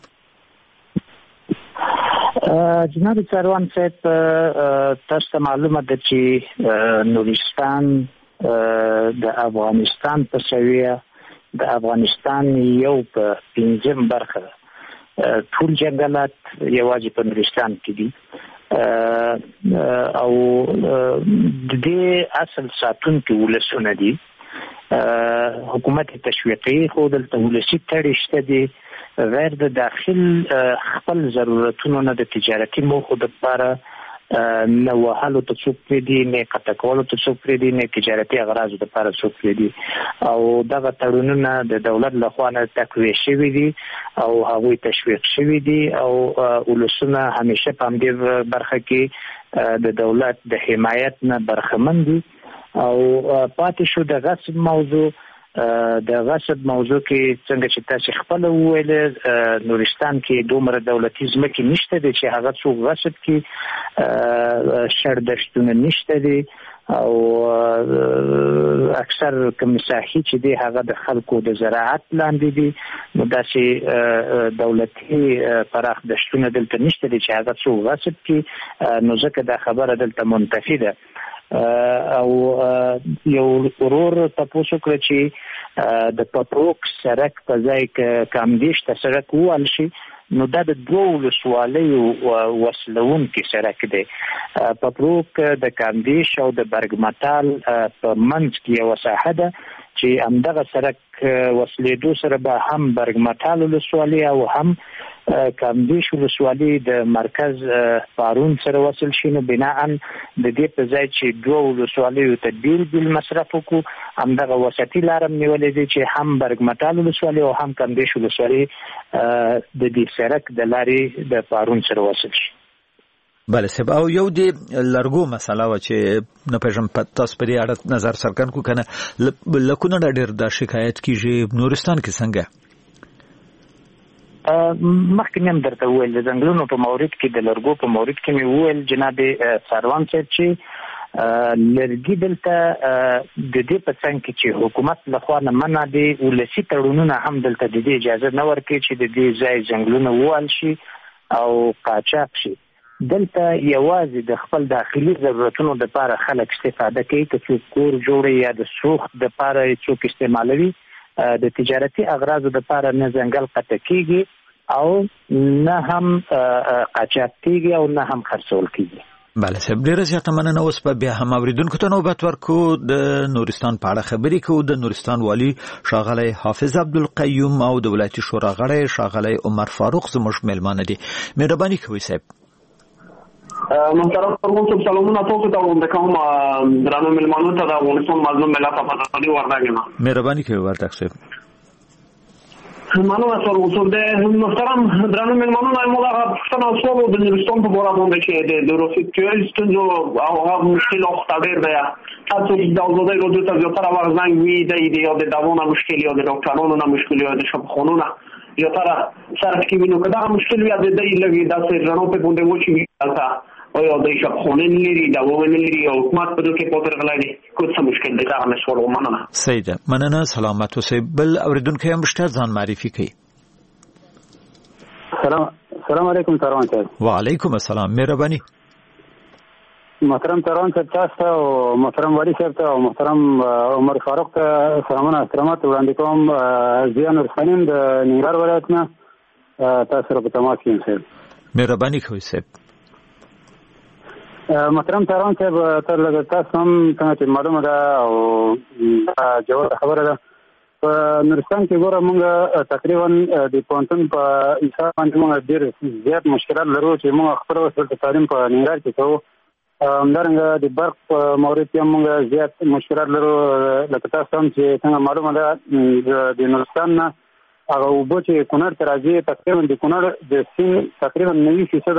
جناب سروان صاحب تاسو ته معلومه ده چې نورستان د افغانستان په سویه د افغانستان یو په پنځم برخه ټول جنگلات یوازې په نورستان کې دي او د دې اصل ساتونکي ولسونه دي حکومت تشویقي خو دلته ولسی تړي شته دي غیر د داخل خپل ضرورتونو نه د تجارتي موخو لپاره نه وهلو ته څوک پرېږدي نه قطع کولو ته څوک پرېږدي نه تجارتي اغراضو لپاره څوک پرېږدي او دغه تړونونه د دولت لخوا نه تقویه شوي دي او هغوی تشویق شوي دي او ولسونه همیشه په همدې برخه کې د دولت د حمایت نه برخمن دي او پاتې شو د غصب موضوع د غصب موضوع کې څنګه چې تاسو خپل وویل نورستان کې دومره دولتي ځمکې نشته دي چې هغه څوک غصب کې شردشتونه نشته دي او اکثر کوم ساحې چې دي هغه د خلکو د زراعت لاندې دي نو داسې دولتي پراخ دشتونه دلته نشته دي چې هغه څوک غصب کې نو ځکه دا خبره دلته منتفي ده او یو ورور تاسو کړ چې د پپروک سرک په ځای کې کامدیش ته سرک ووال شي نو دا د دوه ولسوالیو وصلون کې سرک دی پپروک د کامدیش او د برګمټال په منځ کې یو ساحه ده چې همدغه سرک وصلېدو سره به هم برګمټال ولسوالي او هم کامدیش ولسوالي د مرکز پارون سره وصل شي نو بناء د دې په ځای چې دوه ولسوالیو ته بیل بیل مصرف وکړو همدغه وسطي لار هم نیولې دي چې هم برګمټال ولسوالي او هم کامدیش ولسوالي د دې سرک د لارې د پارون سره وصل شي بله صاحب او یو د لرګو مسله و چې نه پېژم تاسو په دې اړه نظر څرګند کو کنه لکونه ډېر د شکایت کیږي نورستان کې څنګه مخکې هم درته وویل د ځنګلونو په مورد کې د لرګو په مورد کې مې وویل جناب سروان صاحب چې لرګي دلته د دې په څنګ کې چې حکومت لخوا نه منع دي ولسي تړونونه هم دلته د دې اجازه نه ورکوي چې د دې ځای ځنګلونه ووال شي او قاچاق شي دلته یوازې د خپل داخلي ضرورتونو لپاره خلک استفاده کوي که څوک کور جوړي یا د سوخت لپاره څوک استعمالوي د تجارتي اغراضو لپاره نه ځنګل قطع کیږي او نه هم قاچاق کیږي او نه هم خرڅول کیږي بله صاحب ډیره زیاته مننه اوس په بیا هم اوریدونکو ته نوبت ورکو د نورستان په اړه خبرې کوو د نورستان والی ښاغلی حافظ عبدالقیوم او د ولایتي شورا غړی ښاغلی عمر فاروق زموږ میلمانه دي مهرباني کوئ صاحب محترم پرون صاحب سلامونه تاسو ته وړاندې کوم درنو مېلمانو ته د افغانستان مظلوم ملت افغانستاني وردګ مهرباني کوئ وردګ صاحب مننه سره وصول ده محترم درنو مېلمانو نه موږ هغه پښتنه اصول د نورستان په اړه باندې چې د دروفیکټوال ستونزو او هغه مشکلات ډېر دی تاسو د اوزادۍ روزو ته زیاتره ورزنګ وی دی د دوامونه مشکل یا د ډاکټرانو نه مشکل یا د شفاخانو یا تر سره کې وینو کدا مشکل یا د دې لګي د سرانو په باندې وچی تا او یا د شفاخانو لري دا وونه لري او حکومت په دغه پورتر غلای کوم څه مشکل دی هغه مشور ومننه سیده مننه سلامت اوسئ بل اوریدونکو هم شته ځان معرفي کړئ سلام سلام علیکم سروان صاحب وعلیکم السلام مهرباني محترم تران صاحب تاسو ته او محترم ولی صاحب ته او محترم عمر فاروق ته سلامونه احترامات وړاندې کوم. زیان ورسپنین د ننګرهار ولایت نه تاسو سره په تماس کې یم صاحب. مهرباني کوئ صاحب. محترم تران صاحب تر لږ تاسو هم څنګه چې معلومه ده او جواب خبره ده په نورستان کې ګوره موږ تقریبا د پوهنتون په حساب باندې موږ ډېر زیات مشکلات لرو چې موږ خپل وسیله تعلیم په ننګرهار کې کوو. همدارنګه د برق په مورد کې موږ زیات مشکلات لرو. لکه تاسو هم چې څنګه معلومه ده د نورستان نه هغه اوبه چې کونړ ته راځي تقریبا د کونړ د سیند تقریبا نوي فیصد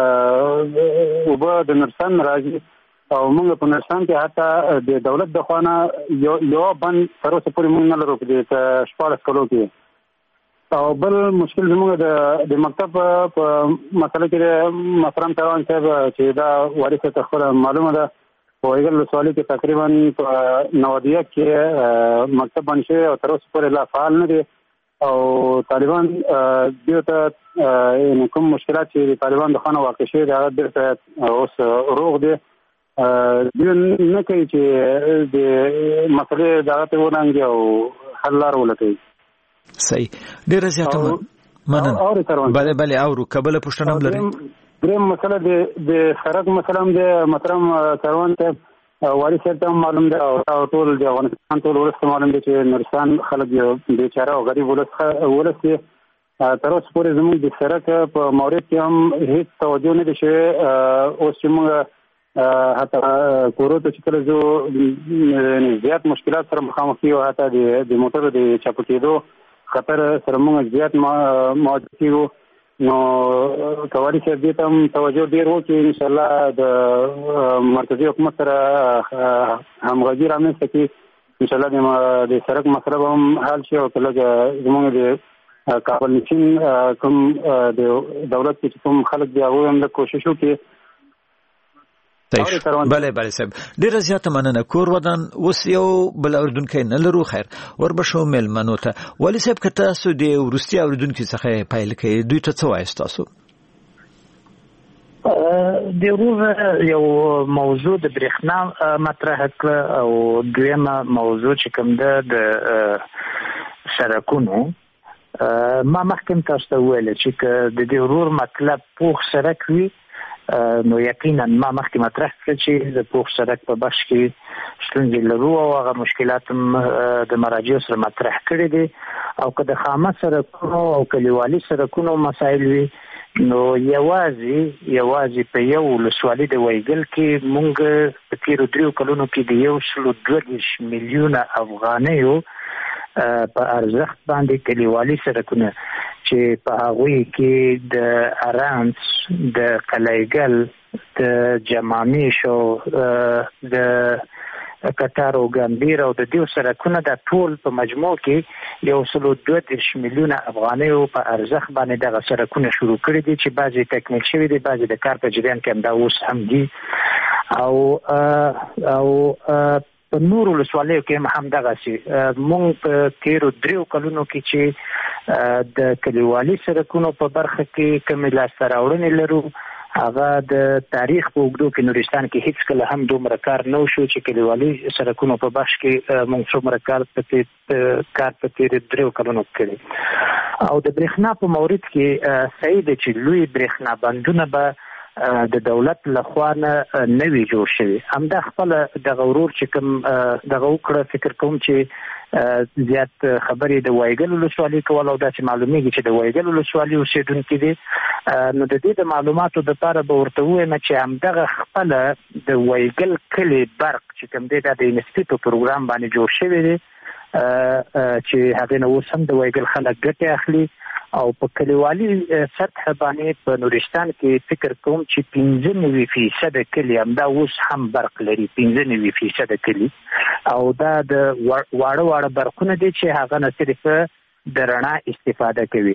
اوبه د نورستان راځي او موږ په نورستان کې حتی د دولت د خوا نه یو بند تر اوسه پورې موږ نه لرو په شپاړس کلو کې. او بل مشکل زموږ د مکتب په مسله کې محترم تران صاحب چې دا وارث ته خپله معلومه ده په وایګل ولسوالۍ کې تقریبا په نوادیه کې مکتب بند شوی او تر اوسه پورې لا فعال نه دی او طالبان دیو ته کوم مشکلات چې د طالبان د خوا نه واقع شوي دي هغه بیرته اوس روغ دی. دیو نه کوي چې د مسلې دغه ته وننګي او حل لار ولټوي. صحیح. ډېره زیاته مننه. بله بله اورو کبله پوښتنه هم لري. درېیم مسله د سړک مسله هم د محترم سروان صاحب والي صاحب ته هم معلوم ده او ټول د افغانستان ټول ولس ته معلوم دی چې نورستان خلک یو بیچاره او غریب ولس ولس دی. تر اوسه پورې زموږ د سړک په مورد کې هم هېڅ توجه نه دی شوی. اوس چې موږ حتی کورو ته چې کله زه زیات مشکلات سره مخامخ کېږو حتی د موټرو د چپه کېدو خطر سره موږ زیات مواجه کېږو. نو کوالي صاحب دې ته هم توجه ډېر وکړي انشاءالله د مرکزي حکومت سره همغږي رامنځته کړي انشاءالله د سړک مسله به هم حل شي او که لږ زموږ د کابل نشین کوم د دولت کې چې کوم خلک دي هغوی هم لږ کوشش وکړي. بله بله صاحب ډیره زیاته مننه. کور ودان اوس یو بل اوریدونکی نه لرو. خیر وربشو میلمنو ته والي صاحب که تاسو د وروستي اوریدونکي څخه پیل کوئ دوی ته څه وایاست تاسو؟ د ورور یو موضوع د برېښنا مطرح کړه او دویمه موضوع چې کوم ده د سړکونو. ما مخکې تاسو ته وویل چې د دې ورور مطلب پوخ سړک وي نو یقینا ما مخکې مطرح کړ چې د پوخ سړک په بخش کې ستونزې لرو او هغه مشکلات هم د مراجعو سره مطرح کړي دي او که د خامه سړکونو او کلیوالي سړکونو مسایل وي نو یوازې یوازې په یو ولسوالي د وایګل کې مونږ په تېرو دریو کلونو کې د یو سلو دوه دېرش میلیونه افغانیو په ارزښت باندې کلیوالي سړکونه چې په هغوی کې د ارانس د قلیګل د جمامیش او د کتار او ګمبیر او د دیو سړکونه د ټول په مجموع کې یو سلو دوه دېرش میلیونه افغانیو په ارزښت باندې دغه سړکونه شروع کړي دي چې بعضې تکمیل شوي دي بعضې د کار په جریان کې همدا اوس هم دي او او په نورو ولسوالیو کې هم همدغسې مونږ په تېرو دریو کلونو کې چې د کلیوالي سړکونو په برخه کې کومې لاسته راوړنې لرو هغه د تاریخ په اوږدو کې نورستان کې هیڅ کله هم دومره کار نه وشو چې کلیوالي سړکونو په بخش کې مونږ څومره کار په کار په تېرو دریو کلونو کړی. او د برېښنا په مورد کې صحیح ده چې لوی برېښنا بندونه به د دولت لخوا نه نوي جوړ شوي. همدا خپله دغه ورور چې کوم دغه وکړه فکر کوم چې زیات خبرې د وایګل ولسوالۍ کول او داسې معلومیږي چې د وایګل ولسوالۍ اوسېدونکي دي. نو د دې د معلوماتو دپاره به ورته ووایم چې همدغه خپله د وایګل کلي برق چې کوم دی دا د انسپي په پروګرام باندې جوړ شوی دی چې هغې نه اوس هم د وایګل خلک ګټې اخلي او په کلیوالي سطح باندې په نورستان کې فکر کوم چې پنځه نوي فیصده کلي همدا اوس هم برق لري. پنځه نوي فیصده کلي او دا د واړه واړه برقونه دي چې هغه نه صرف د رڼا استفاده کوي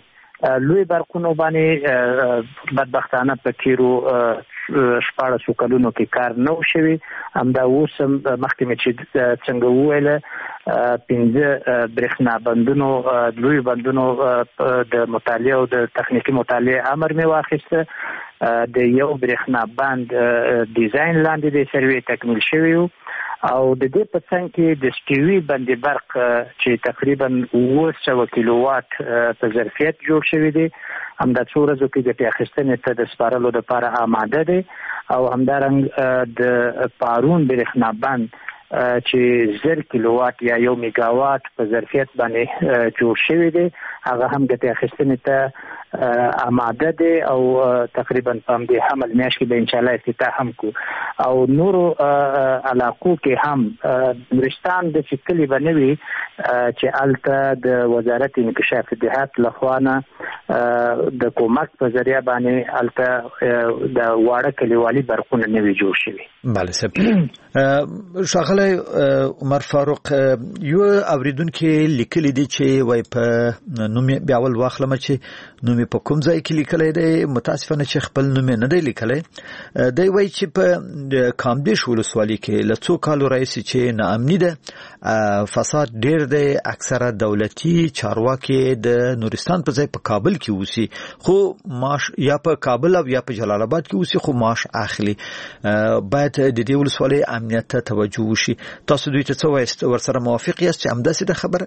لوی برقونو باندې بدبختانه په تیرو شپاړسو کلونو کې کار نه وشوي. همدا اوس مخکې مې چې څنګه وویله پنځه برېښنا بندونو لوی بندونو د مطالعه او د تخنیکي مطالعه امر مې واخیسته. د یو برېښنا بند ډیزاین لاندې د سروې تکمیل شوی او د دې په څنګ کې د سټیوي بندي برق چې تقریبا اوه سوه کیلووات په ظرفیت جوړ شوی دی همدا څو ورځو کې د اخیستنې ته د سپارلو لپاره آماده دی او همدارنګه د پارون برېښنا بند چې زر کیلووات یا یو میگاوات په ظرفیت باندې جوړ شوی دی هغه هم د اخیستنې ته آماده دی او تقریبا په همدې حمل میاشت کې به انشاءالله افتتاح هم کو او نورو علاقو کې هم نورستان د فکري بنوي چې الته د وزارت انکشاف دیهات لخوا نه د کومک په ذریعہ باندې الته د واړه کلیوالي برقونه نوي جوړ شوي. بله صاحب شاغله عمر فاروق یو اوریدونکو لیکلي دي چې وای په نوم بیا ول واخلم چې نوم په کوم ځای کې لیکلای دی متاسفانه چې خپل نوم نه دی لیکلای دی وای چې په کامدیش ولسوالۍ کې له څو کالو راځي چې ناامني ده فساد ډیر دی اکثره دولتي چارواکي د نورستان په ځای په کابل کې اوسي خو معاش یا په کابل او یا په جلال آباد کې اوسي خو معاش اخلي باید د دې ولسوالۍ امنیت ته توجه وشي. تاسو دوی ته څه وایست ورسره موافق یاست چې همداسې د خبره؟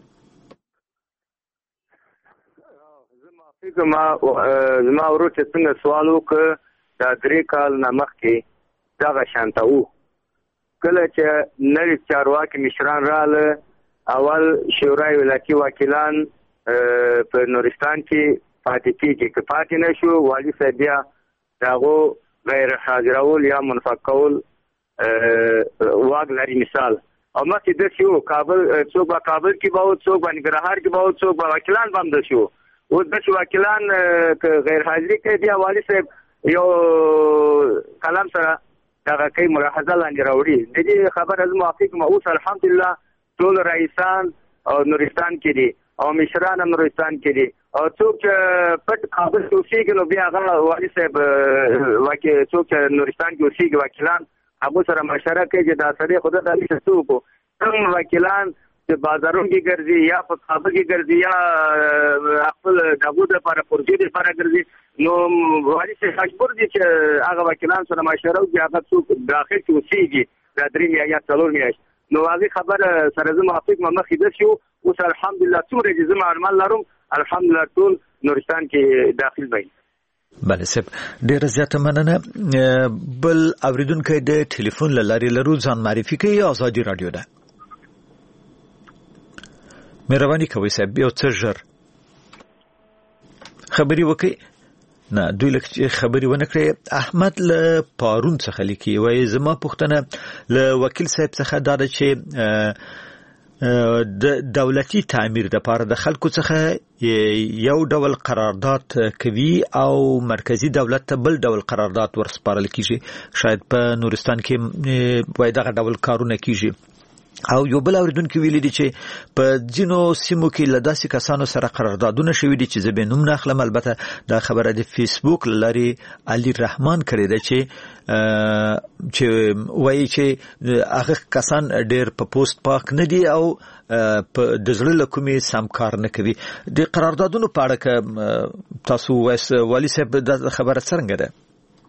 زما زما ورو چې څنګه سوال وکړ دا درې کال نه مخکې دغه شانته وو کله چې نوي چارواکي مشران راغله اول شورای ولایتي وکیلان په نورستان کې پاتې کېږي که پاتې نه شو والي صاحب بیا د هغو غیر حاضرول یا منفق کول واک لري. مثال او مخکې داسې وو کابل څوک به کابل کې به وو څوک به ننګرهار کې به وو څوک به وکیلان به هم داسې وو. اوس داسې وکیلان که غیر حاضري کوي بیا والي صاحب یو قلم سره دغه کوي ملاحظه لاندې راوړي. د دې خبره زه موافق یم. اوس الحمدلله ټول رئیسان او نورستان کې دي او مشران هم نورستان کې دي او څوک چې پټ کابل کې اوسېږي نو بیا هغه والي صاحب څوک چې نورستان کې اوسېږي وکیلان هغو سره مشوره کوي چې دا سړی خو دغه هلته څه وکړو. کوم وکیلان چې بازارونو کې ګرځي یا په کابل کې ګرځي یا خپل دغو دپاره پروژې دپاره ګرځي نو والي صاحب مجبور دي چې هغه وکیلان سره مشوره وکړي هغه څوک داخل کې اوسېږي دا درې میاشتې یا څلور میاشتې نو هغې خبره سره زه موافق یم. مخکې داسې وو اوس الحمدلله څومره چې زه معلومات لرم الحمدلله ټول نورستان کې داخل به بله صاحب ډیره زیاته مننه. بل اوریدونکی د ټلیفون له لارې لرو ځان معرفي کوي ازادي راډیو ده. مهرباني کوئ صاحب یو څه ژر خبري وکړئ. نه دوی لکه خبري ونه کړې. احمد له پارون څخه لیکي وایي زما پوښتنه له وکیل صاحب څخه دا ده چې د دولتي تعمیر د پاره د خلکو څخه یو ډول قرارداد کوي او مرکزی دولت ته بل ډول قرارداد ورسپارل کیږي. شاید په نورستان کې وای دغه ډول کارونه کیږي او یو بل اوریدونکو ویلي دي چې په ځینو سیمو کې له داسې کسانو سره قراردادونه شوي دي چې زه به نوم نه اخلم. البته دا خبره د فیسبوک له لارې علي رحمان کړې ده چې چې وایي چې هغه کسان ډېر په پوسټ پاک نه دي او په د زړه له کومې سم کار نه کوي. د قراردادونو په اړه که تاسو وایس والي صاحب دا خبره څرنګه ده؟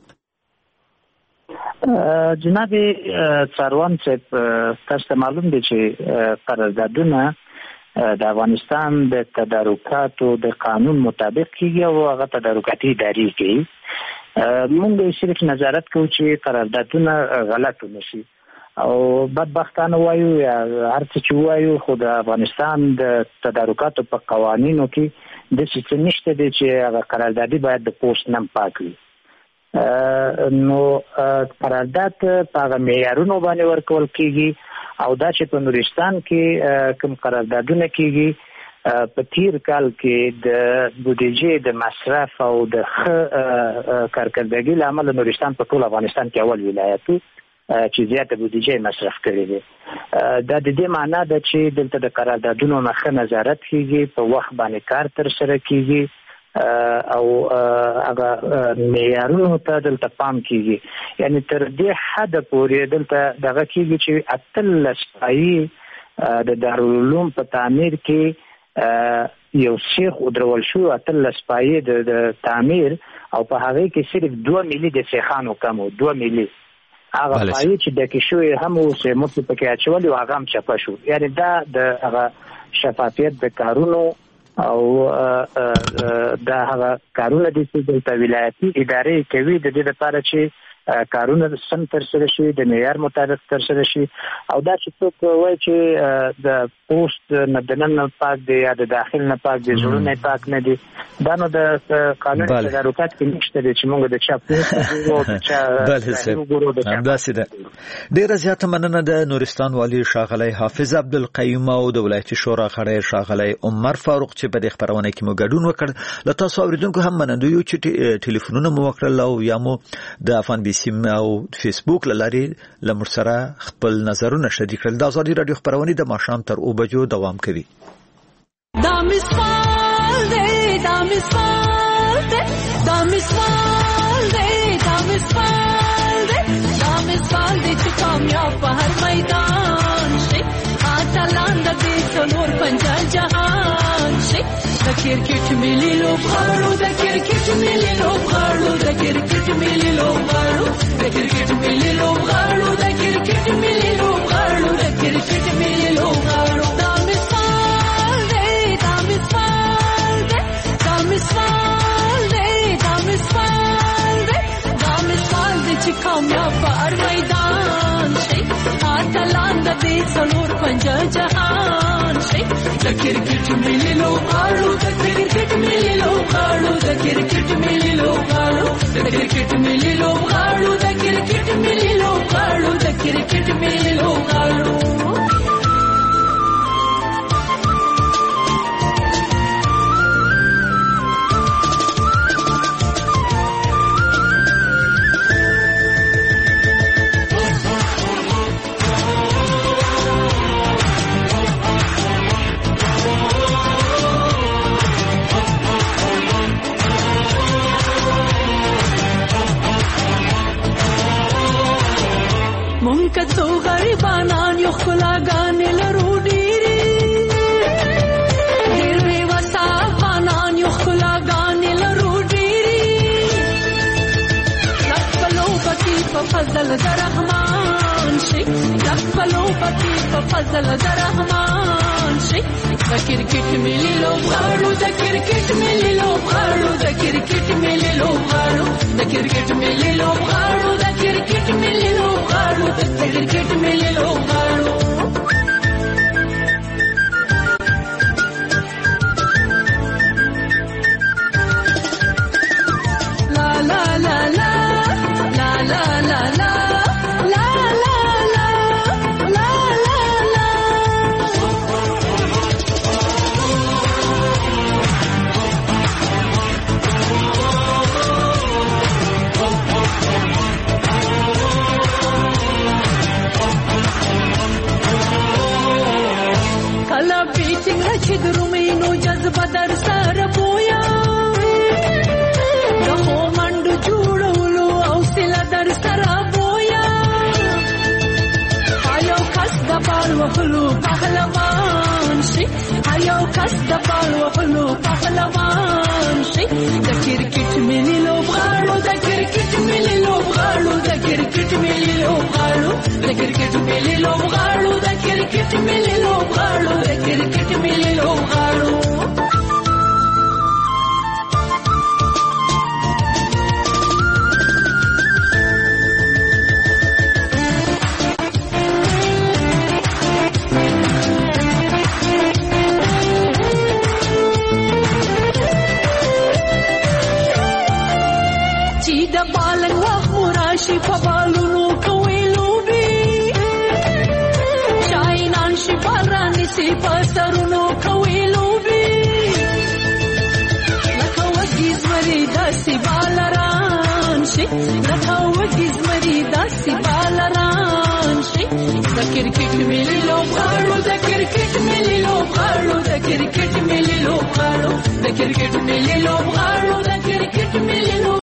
جناب څاروان صاحب تاسو ته معلوم دي چې قراردادونه د افغانستان د تدارکاتو د قانون مطابق کیږي او هغه تدارکاتي ادارې کوي. موږ صرف نظارت کوو چې قراردادونه غلط ونشي او بدبختانه وایو یا هر څه چې وایو خو د افغانستان د تدارکاتو په قوانینو کې د څه نشته دي چې هغه قراردادي باید د پوسټ نم پاک وي. نو قرارداد په هغه معیارونو باندې ورکول کیږي او دا چې په نورستان کې کوم قراردادونه کیږي په تیر کال کې د بودیجې د مصرف او د کارکردګۍ له امله نورستان په ټول افغانستان کې اول ولایت چې زیاته بودیجې مصرف کړې ده. دا د دې معنا ده چې دلته د قراردادونو نه ښه نظارت کیږي په وخت باندې کار تر سره کیږي او هغه معیارونو ته دلته پام کیږي یعنی تر دې حد پورې دلته دغه کیږي چې اتل سپایي د دارالعلوم په تعمیر کې یو شیخ ودرول شو اتل سپایي د تعمیر او په هغه کې صرف دوه ملي د شیخانو کم دوه ملي هغه پای چې د کښوی هم اوسه مطلب پکې اچول او هغه هم چپه شو یعنی دا د هغه شفافیت د کارونو او دا هغه کارونه دي چې د ولایتي ادارې کوي د دې لپاره چې کارونه سم تر سره شي د معیار مطابق تر سره شي او دا چې څوک وایي چې د پوسټ نه دننه پاک دی یا د داخل نه پاک دی جوړ نه پاک نه دی دا نو د قانون تدارکات کې نشته چې موږ د چا پوسټ او د چا بل همداسې ده. ډیره زیاته مننه د نورستان والی ښاغلی حافظ عبدالقیوم او د ولایتي شورا غړی ښاغلی عمر فاروق چې په دې خپرونه کې مو ګډون وکړ. له تاسو اوریدونکو هم مننه یو چې ټلیفونونه مو وکړل او یا مو د افغان بي سیم او فیسبوک لاري لمر سره خپل نظرونه شریک کړل. د ازادي رادیو خبرونه د ماښام تر او بجو دوام کوي. دا مسوال دی دا مسوال دی دا مسوال دی دا مسوال دی دا مسوال دی چې کامیاب په هر میدان شي اتلان د دې څلور پنځه جهان شي د کرکټ ملي لوبغاړو د کرکټ ملي لوبغاړو د کرکټ ملي لوبغاړو د کرکټ ملي لوبغاړو د کرکټ ملي لوبغاړو د کرکټ ملي لوبغاړو دا مثال دی دا مثال دی دا مثال دی دا مثال دی دا مثال دی چې کامیاب په هر میدان شي اتلان د دې څلور پنځه جهان شي د کرکټ ملي لوبغاړو د کرکټ ملي لوبغاړو د کرکټ ملي لوبغاړو د کرکټ ملي لوبغاړو د کرکټ ملي لوبغاړو د کرکټ ملي لوبغاړو مونږ څو غریبانان یو خلاګانې لرو ډېرې ډېر بېوسه افغانان یو خلاګانې لرو ډېرې لکه لوبه کې په فضل د رحمان شي لکه لوبه کې په فضل د رحمان شي د کرکټ ملي لوبغاړو د کرکټ ملي لوبغاړو د کرکټ ملي لوبغاړو د کرکټ ملي لوبغاړو د کرکټ ملي لوبغاړو د کرکټ ملي لوبغاړو لا لا لا لا لا لا لا لا چې درومینو جذبه در سره بویا د خو منډو جوړولو او سله در سره بویا آیو کس د بال وهلو پهلوان شي آیو کس د بال وهلو پهلوان شي د کرکټ ملي لوبغاړو د کرکټ ملي لوبغاړو د کرکټ ملي لوبغاړو د کرکټ ملي لوبغاړو د کرکټ ملي لوبغاړو د کرکټ ملي لوبغاړو چې د بالنګ وخت راشي په بالونو کوي لوبي شاینان شي باران سي په سرونو کوي لوبي لکه وګیز مری داسې بالران شي لکه وګیز مری داسې بالران شي د کرکټ ملي لوبغاړو د کرکټ ملي لوبغاړو د کرکټ ملي لوبغاړو د کرکټ ملي لوبغاړو د کرکټ ملي